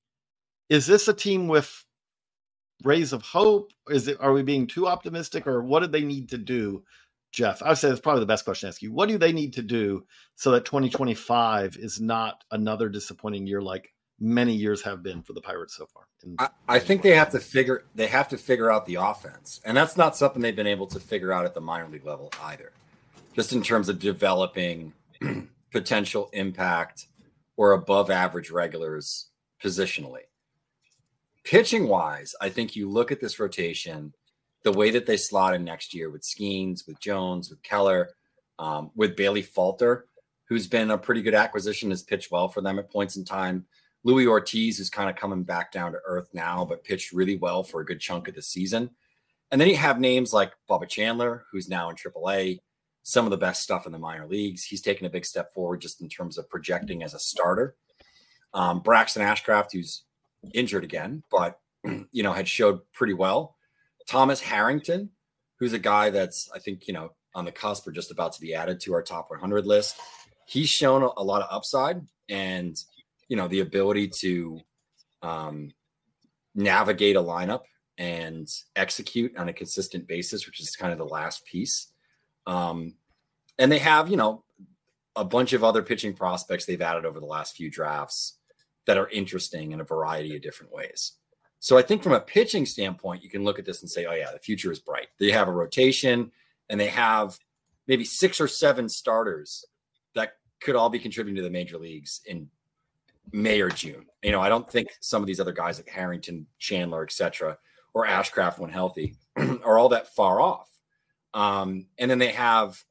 is this a team with rays of hope? Is it, are we being too optimistic, or what do they need to do? Jeff, I would say that's probably the best question to ask you. What do they need to do so that twenty twenty-five is not another disappointing year like many years have been for the Pirates so far? I, I think they have to figure they have to figure out the offense, and that's not something they've been able to figure out at the minor league level either. Just in terms of developing potential impact or above average regulars positionally. Pitching wise, I think you look at this rotation, the way that they slot in next year with Skeens, with Jones, with Keller, um, with Bailey Falter, who's been a pretty good acquisition, has pitched well for them at points in time. Louis Ortiz, who's kind of coming back down to earth now, but pitched really well for a good chunk of the season. And then you have names like Bubba Chandler, who's now in triple A, some of the best stuff in the minor leagues. He's taken a big step forward just in terms of projecting as a starter. Um, Braxton Ashcraft, who's injured again, but, you know, had showed pretty well. Thomas Harrington, who's a guy that's, I think, you know, on the cusp or just about to be added to our top one hundred list. He's shown a, a lot of upside and, you know, the ability to um, navigate a lineup and execute on a consistent basis, which is kind of the last piece. Um, and they have, you know, a bunch of other pitching prospects they've added over the last few drafts that are interesting in a variety of different ways. So I think from a pitching standpoint, you can look at this and say, oh yeah, the future is bright. They have a rotation and they have maybe six or seven starters that could all be contributing to the major leagues in May or June. You know, I don't think some of these other guys like Harrington, Chandler, et cetera, or Ashcraft when healthy are all that far off. Um, and then they have,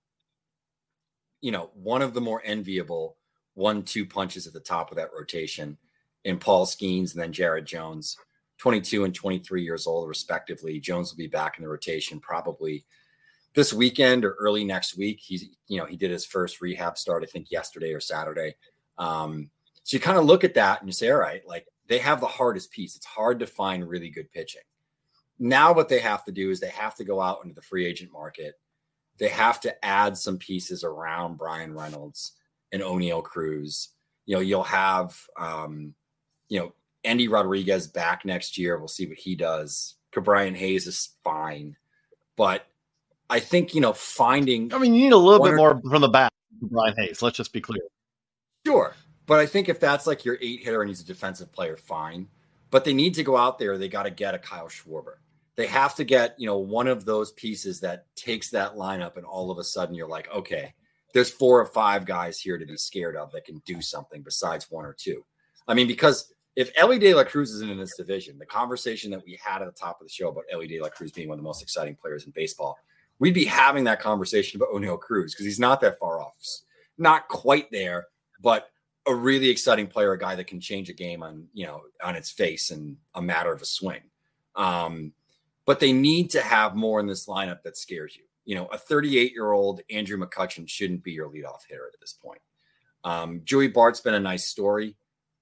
you know, one of the more enviable one, two punches at the top of that rotation in Paul Skeens and then Jared Jones, twenty-two and twenty-three years old, respectively. Jones will be back in the rotation probably this weekend or early next week. He's, you know, he did his first rehab start, I think yesterday or Saturday. Um, so you kind of look at that and you say, all right, like they have the hardest piece. It's hard to find really good pitching. Now what they have to do is they have to go out into the free agent market. They have to add some pieces around Brian Reynolds and O'Neal Cruz. You know, you'll have, um, you know, Andy Rodriguez back next year. We'll see what he does. Cabrian Hayes is fine. But I think, you know, finding... I mean, you need a little bit more from the bat from Brian Hayes. Let's just be clear. Sure. But I think if that's like your eight hitter and he's a defensive player, fine. But they need to go out there. They got to get a Kyle Schwarber. They have to get, you know, one of those pieces that takes that lineup and all of a sudden you're like, okay, there's four or five guys here to be scared of that can do something besides one or two. I mean, because if Elly De La Cruz isn't in this division, the conversation that we had at the top of the show about Elly De La Cruz being one of the most exciting players in baseball, we'd be having that conversation about O'Neal Cruz because he's not that far off. Not quite there, but a really exciting player, a guy that can change a game on, you know, on its face in a matter of a swing. Um, but they need to have more in this lineup that scares you. You know, a thirty-eight-year-old Andrew McCutchen shouldn't be your leadoff hitter at this point. Um, Joey Bart's been a nice story.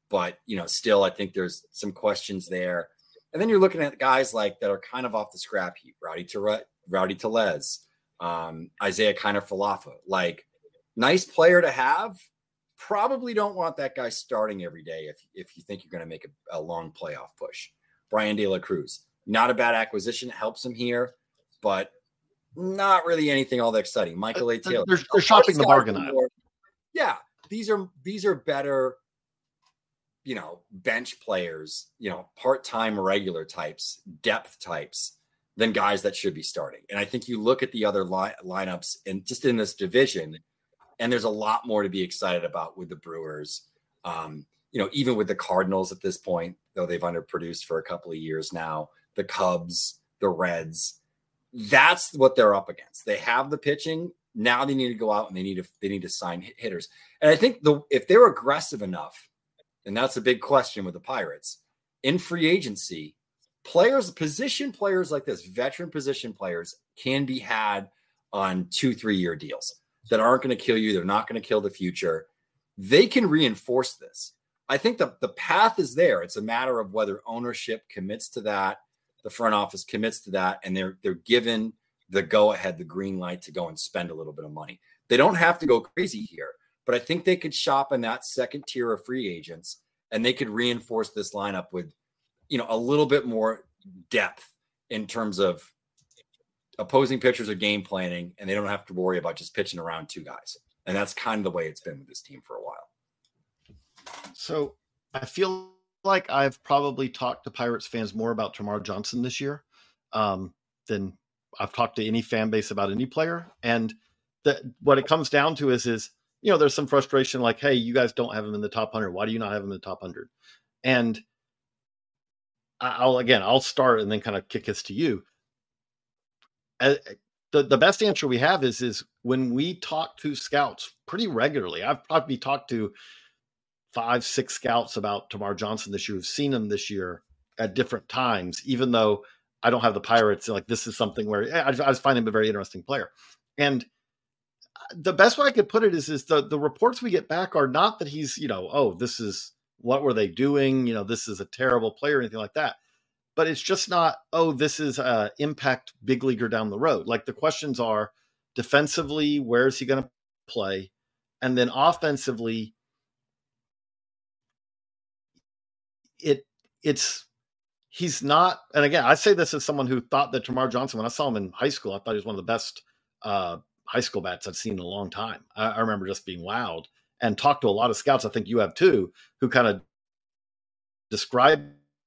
but, you know, still, I think there's some questions there. And then you're looking at guys like that are kind of off the scrap heap, Rowdy Tellez, Rowdy Tellez, um, Isaiah Kiner Falefa, like nice player to have. Probably don't want that guy starting every day if, if you think you're going to make a, a long playoff push. Brian De La Cruz, not a bad acquisition, helps him here, but not really anything all that exciting. Michael A. Taylor. They're, they're shopping the bargain aisle. Yeah, these are these are better, you know, bench players, you know, part-time regular types, depth types than guys that should be starting. And I think you look at the other li- lineups and just in this division, and there's a lot more to be excited about with the Brewers. Um, you know, even with the Cardinals at this point, though they've underproduced for a couple of years now, the Cubs, the Reds, that's what they're up against. They have the pitching. Now they need to go out and they need to they need to sign hitters. And I think the if they're aggressive enough, and that's a big question with the Pirates, in free agency, players, position players like this, veteran position players can be had on two, three-year deals that aren't going to kill you. They're not going to kill the future. They can reinforce this. I think the, the path is there. It's a matter of whether ownership commits to that, the front office commits to that, and they're they're given the go-ahead, the green light to go and spend a little bit of money. They don't have to go crazy here, but I think they could shop in that second tier of free agents, and they could reinforce this lineup with, you know, a little bit more depth in terms of opposing pitchers or game planning, and they don't have to worry about just pitching around two guys. And that's kind of the way it's been with this team for a while. So I feel like I've probably talked to Pirates fans more about Termarr Johnson this year um, than I've talked to any fan base about any player. And the, what it comes down to is, is, you know, there's some frustration like, hey, you guys don't have him in the top one hundred. Why do you not have him in the top one hundred? And I'll, again, I'll start and then kind of kick this to you. Uh, the, the best answer we have is, is when we talk to scouts pretty regularly. I've probably talked to five, six scouts about Termarr Johnson this year who've seen him this year at different times, even though I don't have the Pirates. Like, this is something where I, I just find him a very interesting player. And the best way I could put it is, is the, the reports we get back are not that he's, you know, oh, this is, what were they doing? You know, this is a terrible player or anything like that. But it's just not, oh, this is a impact big leaguer down the road. Like, the questions are defensively, where is he going to play? And then offensively, it it's, he's not, and again, I say this as someone who thought that Termarr Johnson, when I saw him in high school, I thought he was one of the best uh, high school bats I've seen in a long time. I, I remember just being wowed and talked to a lot of scouts, I think you have too, who kind of described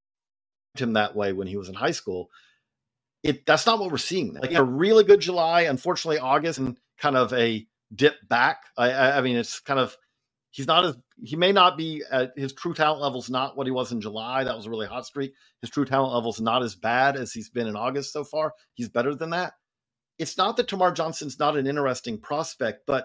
him that way when he was in high school. It that's not what we're seeing. Like, a really good July, unfortunately August, and kind of a dip back. I, I, I mean, it's kind of, he's not as, he may not be at his true talent level's not what he was in July. That was a really hot streak. His true talent level's not as bad as he's been in August so far. He's better than that. It's not that Termarr Johnson's not an interesting prospect, but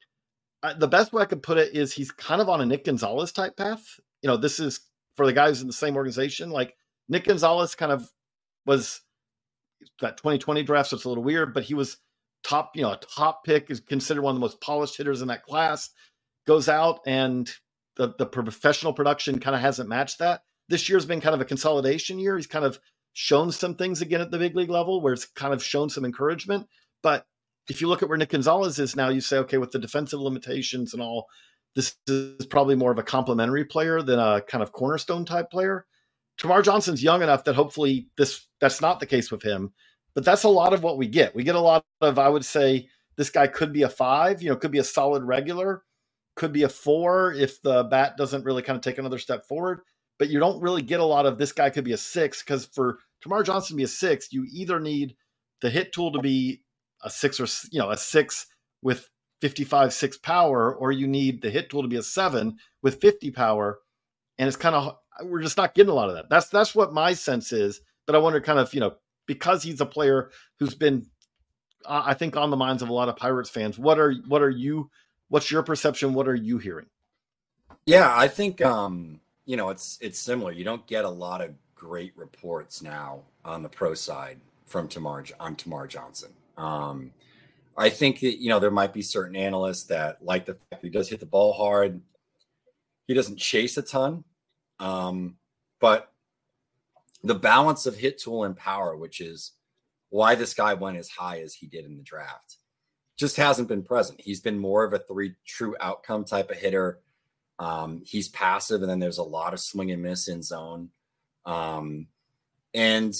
the best way I could put it is he's kind of on a Nick Gonzalez type path. You know, this is for the guys in the same organization. Like, Nick Gonzalez kind of was that twenty twenty draft, so it's a little weird, but he was top, you know, a top pick, is considered one of the most polished hitters in that class, goes out and the, the professional production kind of hasn't matched that. This year's been kind of a consolidation year. He's kind of shown some things again at the big league level where it's kind of shown some encouragement. But if you look at where Nick Gonzalez is now, you say, okay, with the defensive limitations and all, this is probably more of a complementary player than a kind of cornerstone type player. Termarr Johnson's young enough that hopefully this that's not the case with him, but that's a lot of what we get. We get a lot of, I would say, this guy could be a five, you know, could be a solid regular, could be a four if the bat doesn't really kind of take another step forward, but you don't really get a lot of this guy could be a six, because for Termarr Johnson to be a six, you either need the hit tool to be a six or, you know, a six with fifty-five, six power, or you need the hit tool to be a seven with fifty power. And it's kind of, we're just not getting a lot of that. That's, that's what my sense is. But I wonder kind of, you know, because he's a player who's been, uh, I think, on the minds of a lot of Pirates fans, what are, what are you, what's your perception? What are you hearing? Yeah, I think, um, you know, it's, it's similar. You don't get a lot of great reports now on the pro side from Termarr, on Termarr Johnson. Um, I think that, you know, there might be certain analysts that like the fact that he does hit the ball hard. He doesn't chase a ton. Um, but the balance of hit tool and power, which is why this guy went as high as he did in the draft, just hasn't been present. He's been more of a three true outcome type of hitter. Um, he's passive, and then there's a lot of swing and miss in zone. Um, and,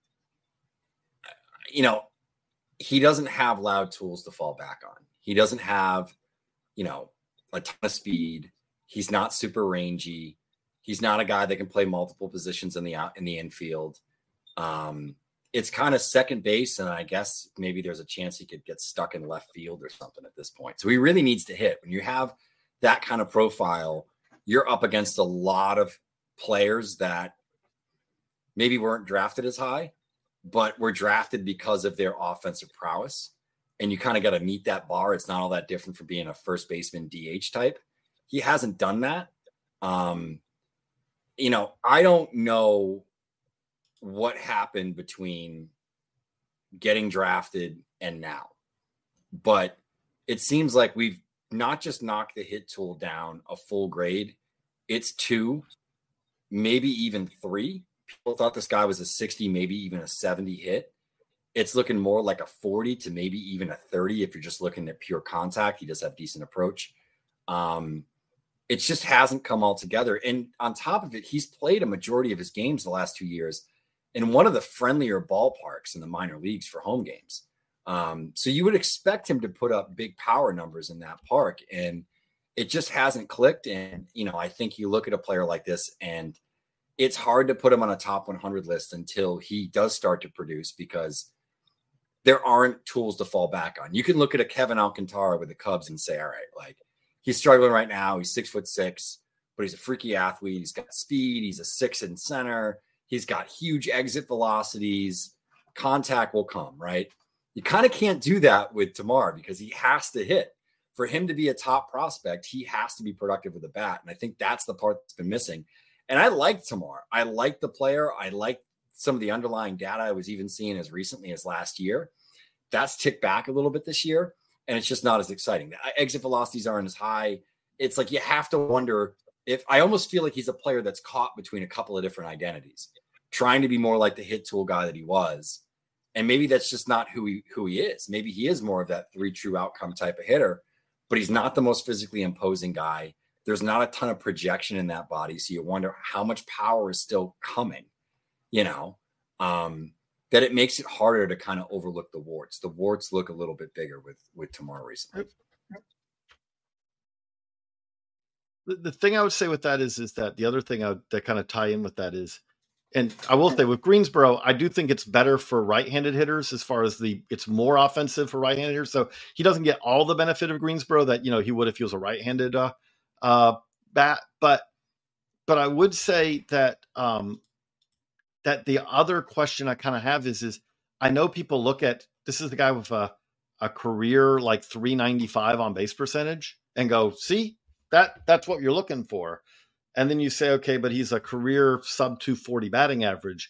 you know, he doesn't have loud tools to fall back on. He doesn't have, you know, a ton of speed. He's not super rangy. He's not a guy that can play multiple positions in the out in the infield. Um, it's kind of second base, and I guess maybe there's a chance he could get stuck in left field or something at this point. So he really needs to hit. When you have that kind of profile, you're up against a lot of players that maybe weren't drafted as high, but were drafted because of their offensive prowess. And you kind of got to meet that bar. It's not all that different from being a first baseman D H type. He hasn't done that. Um, you know, I don't know what happened between getting drafted and now, but it seems like we've not just knocked the hit tool down a full grade. It's two, maybe even three. People thought this guy was a sixty, maybe even a seventy hit. It's looking more like a forty to maybe even a thirty. If you're just looking at pure contact, he does have decent approach. Um, it just hasn't come all together. And on top of it, he's played a majority of his games the last two years in one of the friendlier ballparks in the minor leagues for home games. Um, so you would expect him to put up big power numbers in that park, and it just hasn't clicked. And, you know, I think you look at a player like this, and it's hard to put him on a top one hundred list until he does start to produce, because there aren't tools to fall back on. You can look at a Kevin Alcantara with the Cubs and say, all right, like, he's struggling right now. He's six foot six, but he's a freaky athlete. He's got speed. He's a six in center. He's got huge exit velocities. Contact will come, right? You kind of can't do that with Tamar because he has to hit. For him to be a top prospect, he has to be productive with the bat. And I think that's the part that's been missing. And I like Tamar. I like the player. I like some of the underlying data I was even seeing as recently as last year. That's ticked back a little bit this year, and it's just not as exciting. The exit velocities aren't as high. It's like you have to wonder if – I almost feel like he's a player that's caught between a couple of different identities, trying to be more like the hit tool guy that he was. And maybe that's just not who he who he is. Maybe he is more of that three true outcome type of hitter, but he's not the most physically imposing guy. There's not a ton of projection in that body. So you wonder how much power is still coming, you know, um, that it makes it harder to kind of overlook the warts. The warts look a little bit bigger with, with Tamar recently. The, the thing I would say with that is, is that the other thing I would, that kind of tie in with that is, and I will say with Greensboro, I do think it's better for right-handed hitters as far as the, it's more offensive for right-handed hitters. So he doesn't get all the benefit of Greensboro that, you know, he would if he was a right-handed uh, uh, bat. But, but I would say that, um, that the other question I kind of have is, is I know people look at, this is the guy with a, a career like three ninety-five on base percentage and go, see, that that's what you're looking for. And then you say, okay, but he's a career sub two forty batting average.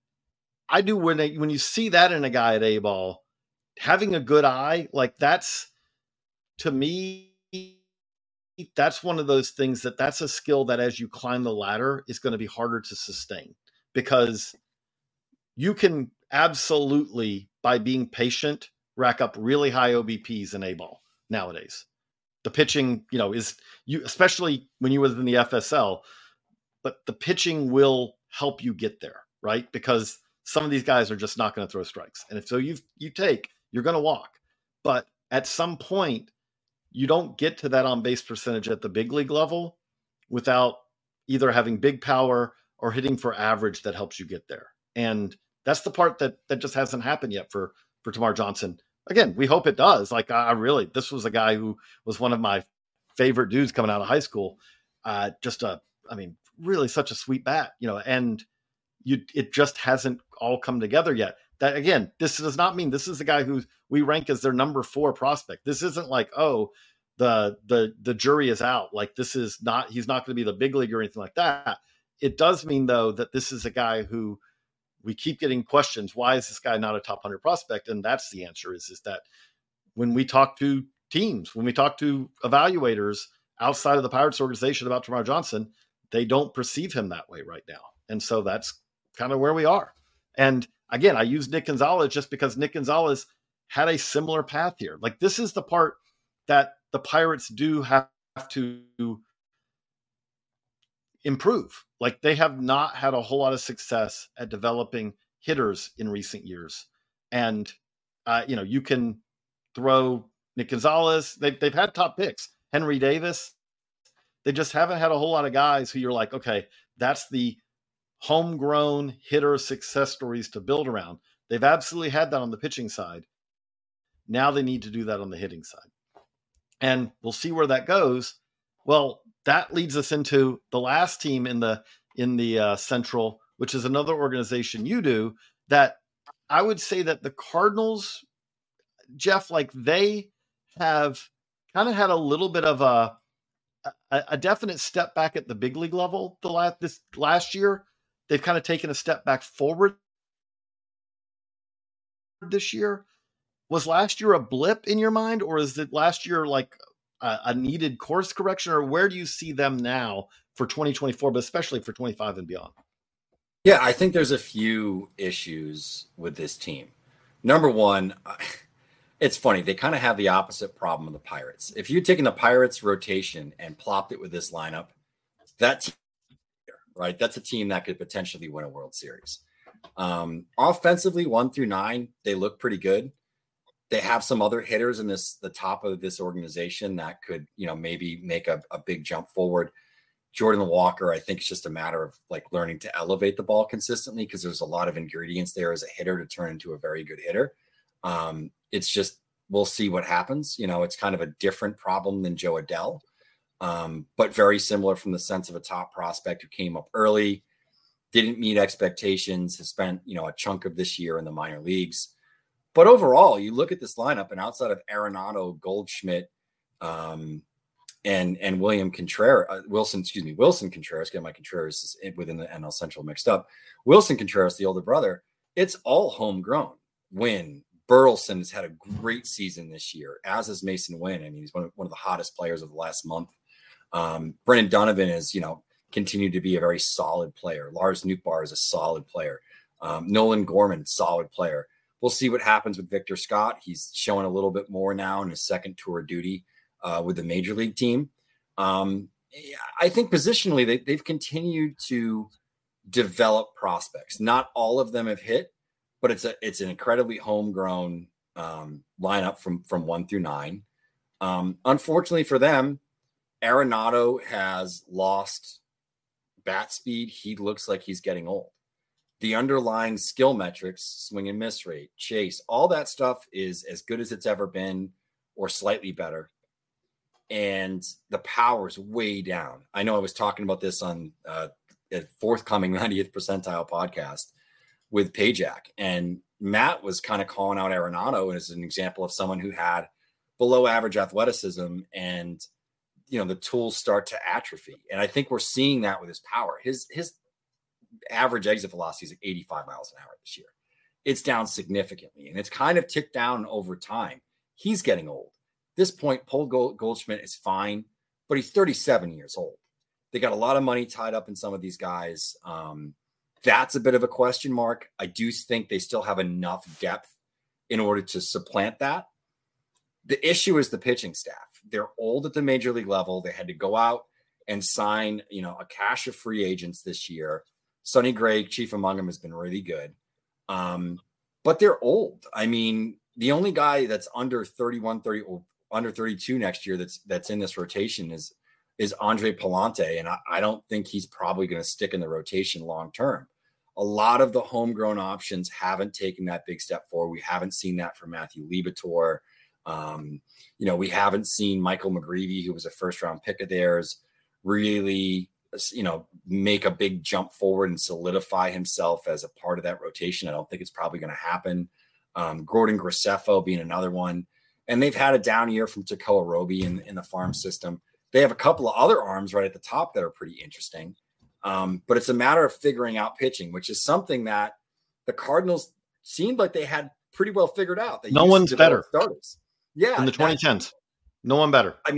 I do when they, when you see that in a guy at A-ball, having a good eye, like that's, to me, that's one of those things that that's a skill that as you climb the ladder is going to be harder to sustain, because you can absolutely, by being patient, rack up really high O B Ps in A-ball nowadays. The pitching, you know, is you, especially when you was in the F S L, but the pitching will help you get there, right? Because some of these guys are just not going to throw strikes. And if so you you take, you're going to walk. But at some point, you don't get to that on base percentage at the big league level without either having big power or hitting for average that helps you get there. And that's the part that that just hasn't happened yet for, for Tamar Johnson. Again, we hope it does. Like I really, this was a guy who was one of my favorite dudes coming out of high school. Uh, just a, I mean, really such a sweet bat, you know, and you, it just hasn't all come together yet. That again, this does not mean this is the guy who we rank as their number four prospect. This isn't like, oh, the, the, the jury is out. Like this is not, he's not going to be the big league or anything like that. It does mean though, that this is a guy who, we keep getting questions. Why is this guy not a top one hundred prospect? And that's the answer is, is that when we talk to teams, when we talk to evaluators outside of the Pirates organization about Tamar Johnson, they don't perceive him that way right now. And so that's kind of where we are. And again, I use Nick Gonzalez just because Nick Gonzalez had a similar path here. Like, this is the part that the Pirates do have to improve. Like, they have not had a whole lot of success at developing hitters in recent years. And, uh, you know, you can throw Nick Gonzalez. They've, they've had top picks. Henry Davis. They just haven't had a whole lot of guys who you're like, okay, that's the homegrown hitter success stories to build around. They've absolutely had that on the pitching side. Now they need to do that on the hitting side. And we'll see where that goes. Well, that leads us into the last team in the in the uh, Central, which is another organization you do, that I would say that the Cardinals, Jeff, like, they have kind of had a little bit of a, a, a definite step back at the big league level the last, this last year. They've kind of taken a step back forward this year. Was last year a blip in your mind, or is it last year like a, a needed course correction, or where do you see them now for twenty twenty-four, but especially for twenty-five and beyond? Yeah, I think there's a few issues with this team. Number one, it's funny. They kind of have the opposite problem of the Pirates. If you'd taken the Pirates rotation and plopped it with this lineup, that team, right? That's a team that could potentially win a World Series. Um, offensively, one through nine, they look pretty good. They have some other hitters in this, the top of this organization that could, you know, maybe make a, a big jump forward. Jordan Walker, I think it's just a matter of like learning to elevate the ball consistently, because there's a lot of ingredients there as a hitter to turn into a very good hitter. Um, it's just, we'll see what happens. You know, it's kind of a different problem than Joe Adell, um, but very similar from the sense of a top prospect who came up early, didn't meet expectations, has spent, you know, a chunk of this year in the minor leagues. But overall, you look at this lineup, and outside of Arenado, Goldschmidt, um, and and William Contreras, uh, Wilson, excuse me, Wilson Contreras, get my Contreras within the N L Central mixed up. Wilson Contreras, the older brother, it's all homegrown. Wynn, Burleson has had a great season this year, as is Mason Wynn. I mean, he's one of, one of the hottest players of the last month. Um, Brendan Donovan is, you know, continued to be a very solid player. Lars Nootbaar is a solid player. Um, Nolan Gorman, solid player. We'll see what happens with Victor Scott. He's showing a little bit more now in his second tour of duty uh, with the major league team. Um, I think positionally, they, they've continued to develop prospects. Not all of them have hit, but it's a it's an incredibly homegrown um, lineup from from one through nine. Um, unfortunately for them, Arenado has lost bat speed. He looks like he's getting old. The underlying skill metrics, swing and miss rate, chase, all that stuff is as good as it's ever been or slightly better. And the power is way down. I know I was talking about this on uh, a forthcoming ninetieth percentile podcast with Pajak, and Matt was kind of calling out Arenado as an example of someone who had below average athleticism, and, you know, the tools start to atrophy. And I think we're seeing that with his power. His, his, average exit velocity is like eighty-five miles an hour this year. It's down significantly, and it's kind of ticked down over time. He's getting old. At this point, Paul Goldschmidt is fine, but he's thirty-seven years old. They got a lot of money tied up in some of these guys. Um, that's a bit of a question mark. I do think they still have enough depth in order to supplant that. The issue is the pitching staff. They're old at the major league level. They had to go out and sign, you know, a cache of free agents this year. Sonny Gray, chief among them, has been really good. Um, but they're old. I mean, the only guy that's under thirty-one, thirty, or under thirty-two next year that's that's in this rotation is is Andre Palante, and I, I don't think he's probably going to stick in the rotation long term. A lot of the homegrown options haven't taken that big step forward. We haven't seen that from Matthew Liberatore. Um, you know, we haven't seen Michael McGreevy, who was a first round pick of theirs, really, you know, make a big jump forward and solidify himself as a part of that rotation. I don't think it's probably going to happen. Um, Gordon Graceffo being another one. And they've had a down year from Tekoa Roby in, in the farm system. They have a couple of other arms right at the top that are pretty interesting. Um, but it's a matter of figuring out pitching, which is something that the Cardinals seemed like they had pretty well figured out. They no one's better. Starters. Yeah. In the twenty tens. No one better. I mean,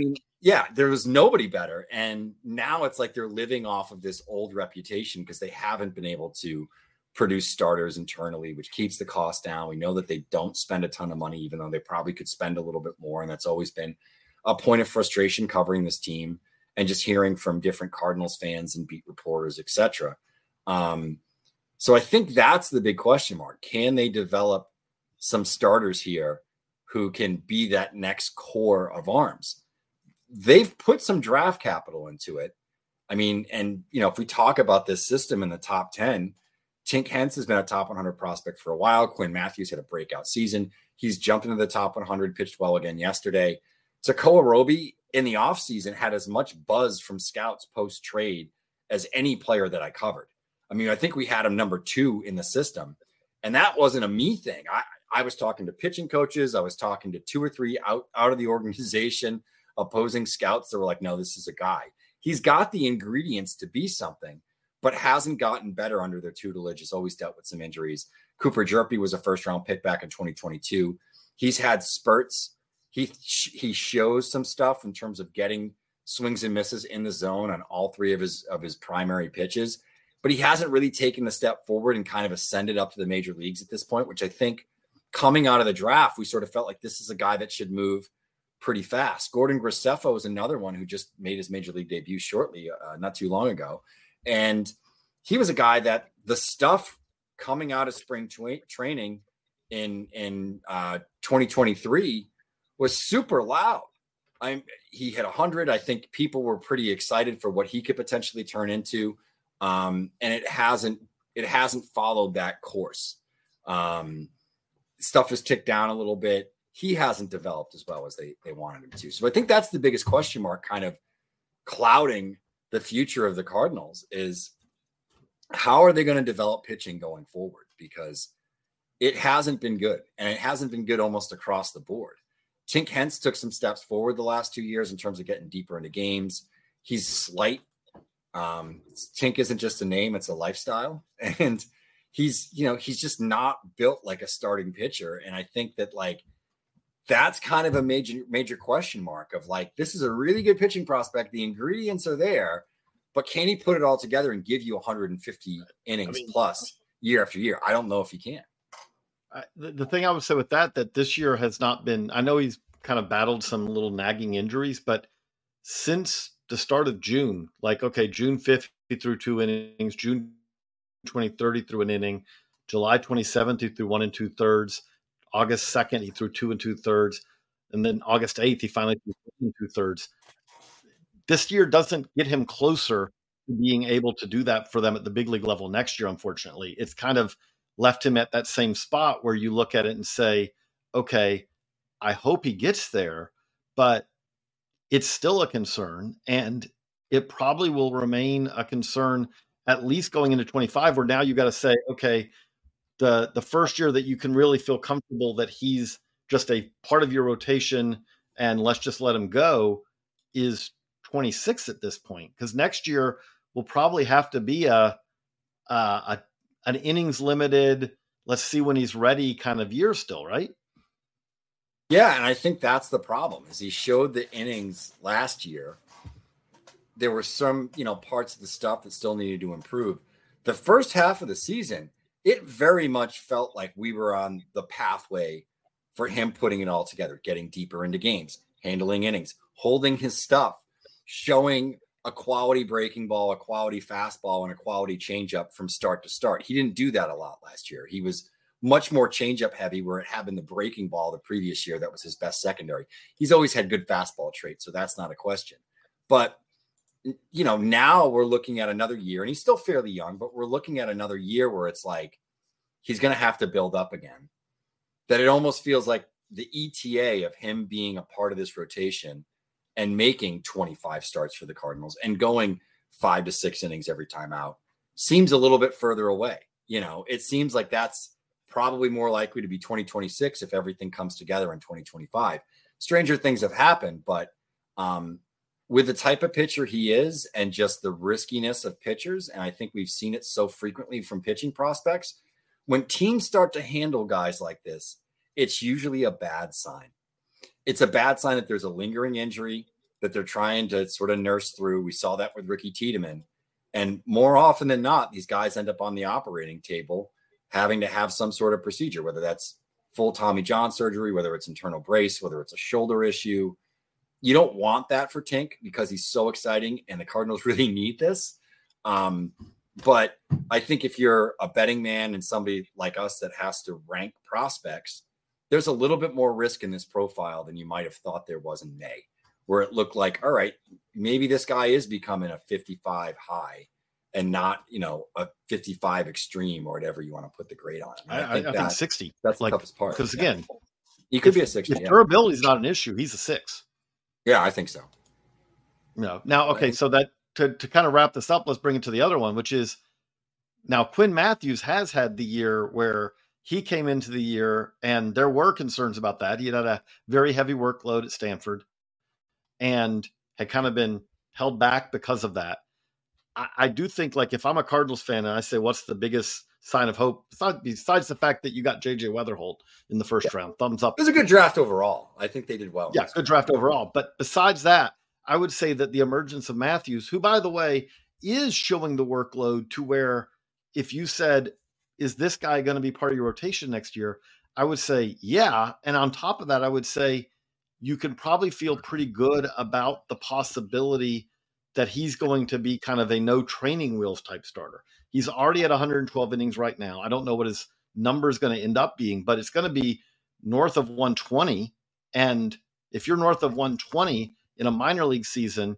Yeah, there was nobody better. And now it's like they're living off of this old reputation because they haven't been able to produce starters internally, which keeps the cost down. We know that they don't spend a ton of money, even though they probably could spend a little bit more. And that's always been a point of frustration covering this team and just hearing from different Cardinals fans and beat reporters, et cetera. Um, so I think that's the big question mark. Can they develop some starters here who can be that next core of arms? They've put some draft capital into it. I mean, and, you know, if we talk about this system in the top ten, Tink Hence has been a top one hundred prospect for a while. Quinn Matthews had a breakout season. He's jumped into the top one hundred, pitched well again yesterday. Tekoa Roby in the offseason had as much buzz from scouts post-trade as any player that I covered. I mean, I think we had him number two in the system, and that wasn't a me thing. I, I was talking to pitching coaches. I was talking to two or three out, out of the organization opposing scouts that were like, no, this is a guy. He's got the ingredients to be something, but hasn't gotten better under their tutelage. Has always dealt with some injuries. Cooper Jerpy was a first round pick back in twenty twenty-two. He's had spurts. He, he shows some stuff in terms of getting swings and misses in the zone on all three of his, of his primary pitches, but he hasn't really taken the step forward and kind of ascended up to the major leagues at this point, which I think coming out of the draft, we sort of felt like this is a guy that should move pretty fast. Gordon Graceffo is another one who just made his major league debut shortly, uh, not too long ago. And he was a guy that the stuff coming out of spring tra- training in, in uh, twenty twenty-three was super loud. I'm, he hit one hundred. I think people were pretty excited for what he could potentially turn into. Um, and it hasn't, it hasn't followed that course. Um, stuff has ticked down a little bit. He hasn't developed as well as they, they wanted him to. So I think that's the biggest question mark kind of clouding the future of the Cardinals is how are they going to develop pitching going forward? Because it hasn't been good, and it hasn't been good almost across the board. Tink Hence took some steps forward the last two years in terms of getting deeper into games. He's slight. Um, Tink isn't just a name, it's a lifestyle. And he's, you know, he's just not built like a starting pitcher. And I think that like, that's kind of a major, major question mark of like, this is a really good pitching prospect. The ingredients are there, but can he put it all together and give you one hundred fifty innings I mean, plus year after year? I don't know if he can. I, the, the thing I would say with that, that this year has not been, I know he's kind of battled some little nagging injuries, but since the start of June, like, okay, June fifth, he threw two innings, June twenty-third, he threw an inning, July twenty-seventh, he threw one and two thirds. August second, he threw two and two thirds. And then August eighth, he finally threw two and two thirds. This year doesn't get him closer to being able to do that for them at the big league level next year, unfortunately. It's kind of left him at that same spot where you look at it and say, okay, I hope he gets there, but it's still a concern. And it probably will remain a concern at least going into twenty-five, where now you got to say, okay, the the first year that you can really feel comfortable that he's just a part of your rotation and let's just let him go is twenty-six at this point. Because next year will probably have to be a, a, a an innings limited, let's see when he's ready kind of year still, right? Yeah, and I think that's the problem is he showed the innings last year. There were some, you know, parts of the stuff that still needed to improve. The first half of the season, it very much felt like we were on the pathway for him putting it all together, getting deeper into games, handling innings, holding his stuff, showing a quality breaking ball, a quality fastball, and a quality changeup from start to start. He didn't do that a lot last year. He was much more changeup heavy, where it had been the breaking ball the previous year that was his best secondary. He's always had good fastball traits, so that's not a question. But you know, now we're looking at another year, and he's still fairly young, but we're looking at another year where it's like he's going to have to build up again. That it almost feels like the E T A of him being a part of this rotation and making twenty-five starts for the Cardinals and going five to six innings every time out seems a little bit further away. You know, it seems like that's probably more likely to be twenty twenty-six if everything comes together in twenty twenty-five. Stranger things have happened, but um, with the type of pitcher he is and just the riskiness of pitchers, and I think we've seen it so frequently from pitching prospects, when teams start to handle guys like this, it's usually a bad sign. It's a bad sign that there's a lingering injury, that they're trying to sort of nurse through. We saw that with Ricky Tiedemann. And more often than not, these guys end up on the operating table having to have some sort of procedure, whether that's full Tommy John surgery, whether it's internal brace, whether it's a shoulder issue. You don't want that for Tink because he's so exciting and the Cardinals really need this. Um, but I think if you're a betting man and somebody like us that has to rank prospects, there's a little bit more risk in this profile than you might have thought there was in May, where it looked like, all right, maybe this guy is becoming a fifty-five high and not, you know, a fifty-five extreme or whatever you want to put the grade on. I, I, think, I think sixty. That's like, the toughest part. Because yeah. again, he could if, be a sixty. If yeah. durability is not an issue, he's a six. Yeah, I think so. No. Now, okay, so that to, to kind of wrap this up, let's bring it to the other one, which is now Quinn Matthews has had the year where he came into the year and there were concerns about that. He had had a very heavy workload at Stanford and had kind of been held back because of that. I, I do think, like, if I'm a Cardinals fan and I say, what's the biggest sign of hope, besides, besides the fact that you got J J Weatherholt in the first yeah. round, thumbs up. It was a good draft overall. I think they did well. Yeah, good draft overall. But besides that, I would say that the emergence of Matthews, who, by the way, is showing the workload to where if you said, is this guy going to be part of your rotation next year? I would say, yeah. And on top of that, I would say you can probably feel pretty good about the possibility that he's going to be kind of a no training wheels type starter. He's already at one hundred twelve innings right now. I don't know what his number is going to end up being, but it's going to be north of one twenty. And if you're north of one twenty in a minor league season,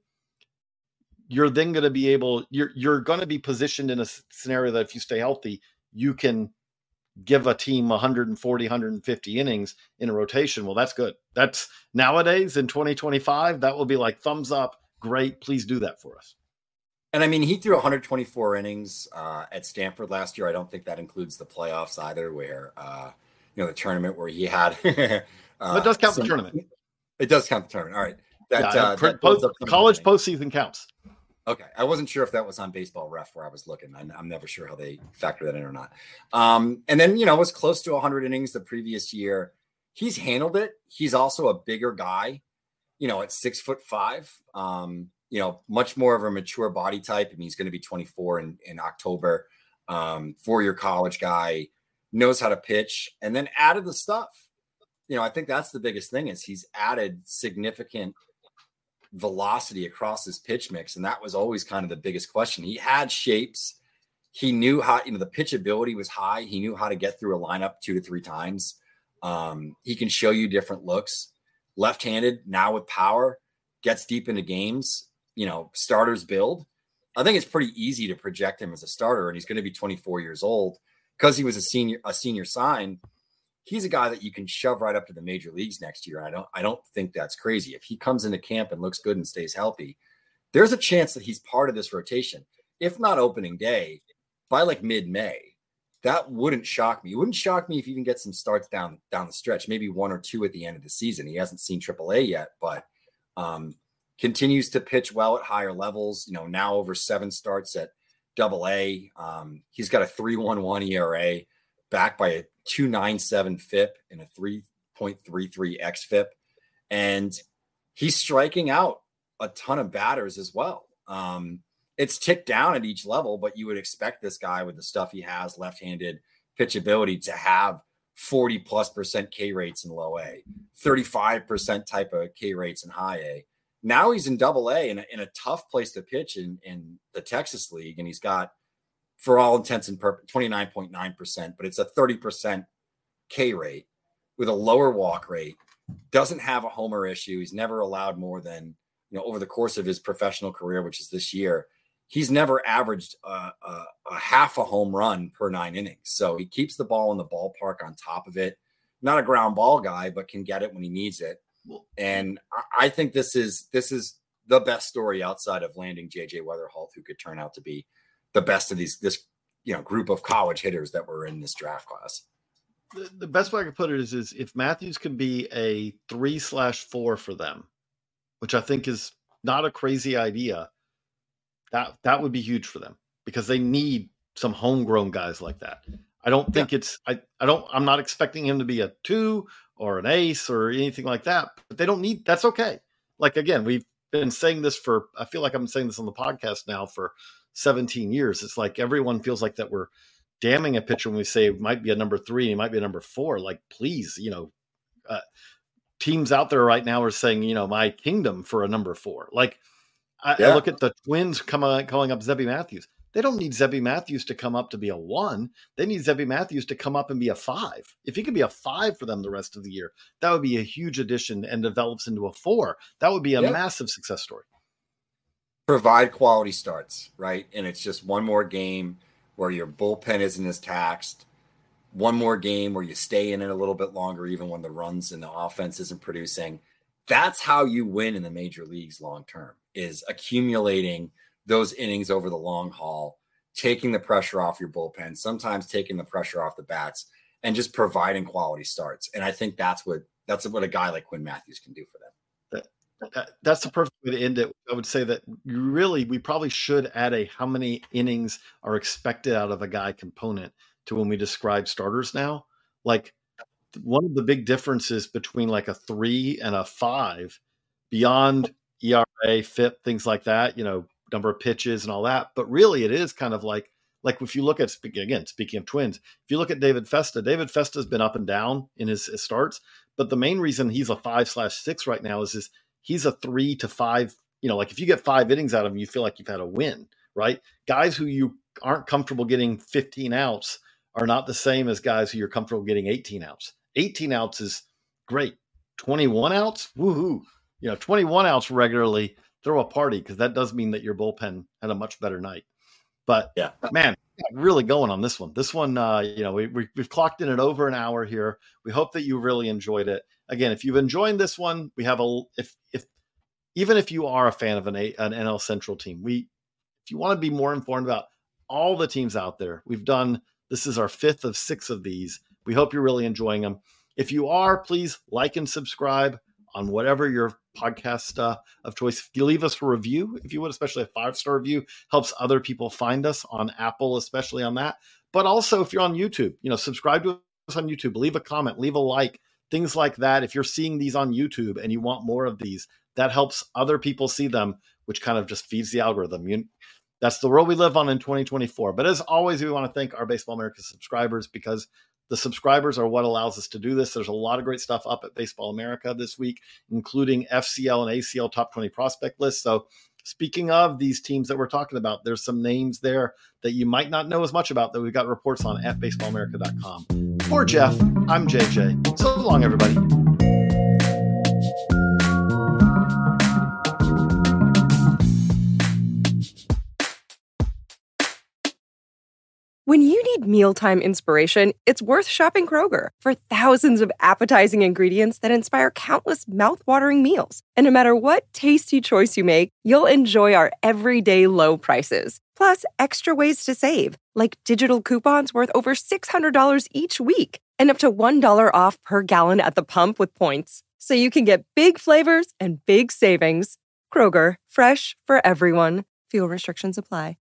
you're then going to be able, you're, you're going to be positioned in a scenario that if you stay healthy, you can give a team one forty, one fifty innings in a rotation. Well, that's good. That's nowadays in twenty twenty-five, that will be like thumbs up. Great. Please do that for us. And I mean, he threw one twenty-four innings uh, at Stanford last year. I don't think that includes the playoffs either, where, uh, you know, the tournament where he had. uh, it does count some, the tournament. It does count the tournament. All right. That, yeah, uh, that post, college postseason counts. Okay. I wasn't sure if that was on Baseball Ref where I was looking. I'm, I'm never sure how they factor that in or not. Um, and then, you know, was close to one hundred innings the previous year. He's handled it. He's also a bigger guy, you know, at six foot five, um, you know, much more of a mature body type. I mean, he's going to be twenty-four in, in October, um, four-year college guy, knows how to pitch, and then added the stuff. You know, I think that's the biggest thing is he's added significant velocity across his pitch mix. And that was always kind of the biggest question. He had shapes. He knew how, you know, the pitchability was high. He knew how to get through a lineup two to three times. Um, he can show you different looks. Left-handed, now with power, gets deep into games, you know, starters build. I think it's pretty easy to project him as a starter, and he's going to be twenty-four years old because he was a senior, a senior sign. He's a guy that you can shove right up to the major leagues next year. I don't, I don't think that's crazy. If he comes into camp and looks good and stays healthy, there's a chance that he's part of this rotation. If not opening day, by like mid-May, that wouldn't shock me. It wouldn't shock me if he even gets some starts down, down the stretch, maybe one or two at the end of the season. He hasn't seen triple A yet, but um, continues to pitch well at higher levels, you know, now over seven starts at double A. Um, he's got a three one one E R A backed by a two ninety-seven F I P and a three point three three X F I P. And he's striking out a ton of batters as well. Um, it's ticked down at each level, but you would expect this guy with the stuff he has, left-handed pitchability, to have forty plus percent K rates in low A, thirty-five percent type of K rates in high A. Now he's in double A in a, in a tough place to pitch in, in the Texas League. And he's got, for all intents and purposes, twenty-nine point nine percent, but it's a thirty percent K rate with a lower walk rate, doesn't have a homer issue. He's never allowed more than, you know, over the course of his professional career, which is this year, he's never averaged a, a, a half a home run per nine innings. So he keeps the ball in the ballpark on top of it. Not a ground ball guy, but can get it when he needs it. And I think this is this is the best story outside of landing J J Weatherholt, who could turn out to be the best of these this you know group of college hitters that were in this draft class. The, the best way I could put it is, is if Matthews can be a three slash four for them, which I think is not a crazy idea, that that would be huge for them because they need some homegrown guys like that. I don't think yeah. it's I, I don't I'm not expecting him to be a two or an ace or anything like that, but they don't need that's okay. Like again, we've been saying this for, I feel like I'm saying this on the podcast now for seventeen years. It's like everyone feels like that we're damning a pitcher when we say it might be a number three, and it might be a number four. Like, please, you know, uh, teams out there right now are saying, you know, my kingdom for a number four. Like, I, Yeah. I look at the Twins coming calling up Zebby Matthews. They don't need Zebby Matthews to come up to be a one. They need Zebby Matthews to come up and be a five. If he could be a five for them the rest of the year, that would be a huge addition and develops into a four. That would be a Yeah. massive success story. Provide quality starts, right? And it's just one more game where your bullpen isn't as taxed. One more game where you stay in it a little bit longer, even when the runs and the offense isn't producing. That's how you win in the major leagues long term, is accumulating those innings over the long haul, taking the pressure off your bullpen, sometimes taking the pressure off the bats, and just providing quality starts. And I think that's what that's what a guy like Quinn Matthews can do for them. That, that, that's the perfect way to end it. I would say that you really, we probably should add a how many innings are expected out of a guy component to when we describe starters now. Like, one of the big differences between like a three and a five, beyond E R A, F I P, things like that, you know, number of pitches and all that. But really it is kind of like, like if you look at, again, speaking of Twins, if you look at David Festa, David Festa has been up and down in his, his starts, but the main reason he's a five slash six right now is, is he's a three to five, you know, like if you get five innings out of him, you feel like you've had a win, right? Guys who you aren't comfortable getting fifteen outs are not the same as guys who you're comfortable getting eighteen outs. eighteen outs is great. twenty-one outs, woohoo. You know, twenty-one outs regularly, throw a party, because that does mean that your bullpen had a much better night. But Yeah, man, really going on this one. This one, uh, you know, we, we, we've clocked in at over an hour here. We hope that you really enjoyed it. Again, if you've enjoyed this one, we have a, if, if, even if you are a fan of an, an N L Central team, we, if you want to be more informed about all the teams out there, we've done, this is our fifth of six of these. We hope you're really enjoying them. If you are, please like and subscribe on whatever your podcast uh, of choice. If you leave us a review, if you would, especially a five-star review, helps other people find us on Apple, especially on that. But also if you're on YouTube, you know, subscribe to us on YouTube, leave a comment, leave a like, things like that. If you're seeing these on YouTube and you want more of these, that helps other people see them, which kind of just feeds the algorithm. You, that's the world we live on in twenty twenty-four. But as always, we want to thank our Baseball America subscribers, because the subscribers are what allows us to do this. There's a lot of great stuff up at Baseball America this week, including F C L and A C L top twenty prospect lists. So speaking of these teams that we're talking about, there's some names there that you might not know as much about that we've got reports on at baseball america dot com. For Jeff, I'm J J. So long, everybody. When you need mealtime inspiration, it's worth shopping Kroger. For thousands of appetizing ingredients that inspire countless mouthwatering meals. And no matter what tasty choice you make, you'll enjoy our everyday low prices. Plus, extra ways to save, like digital coupons worth over six hundred dollars each week, and up to one dollar off per gallon at the pump with points. So you can get big flavors and big savings. Kroger, fresh for everyone. Fuel restrictions apply.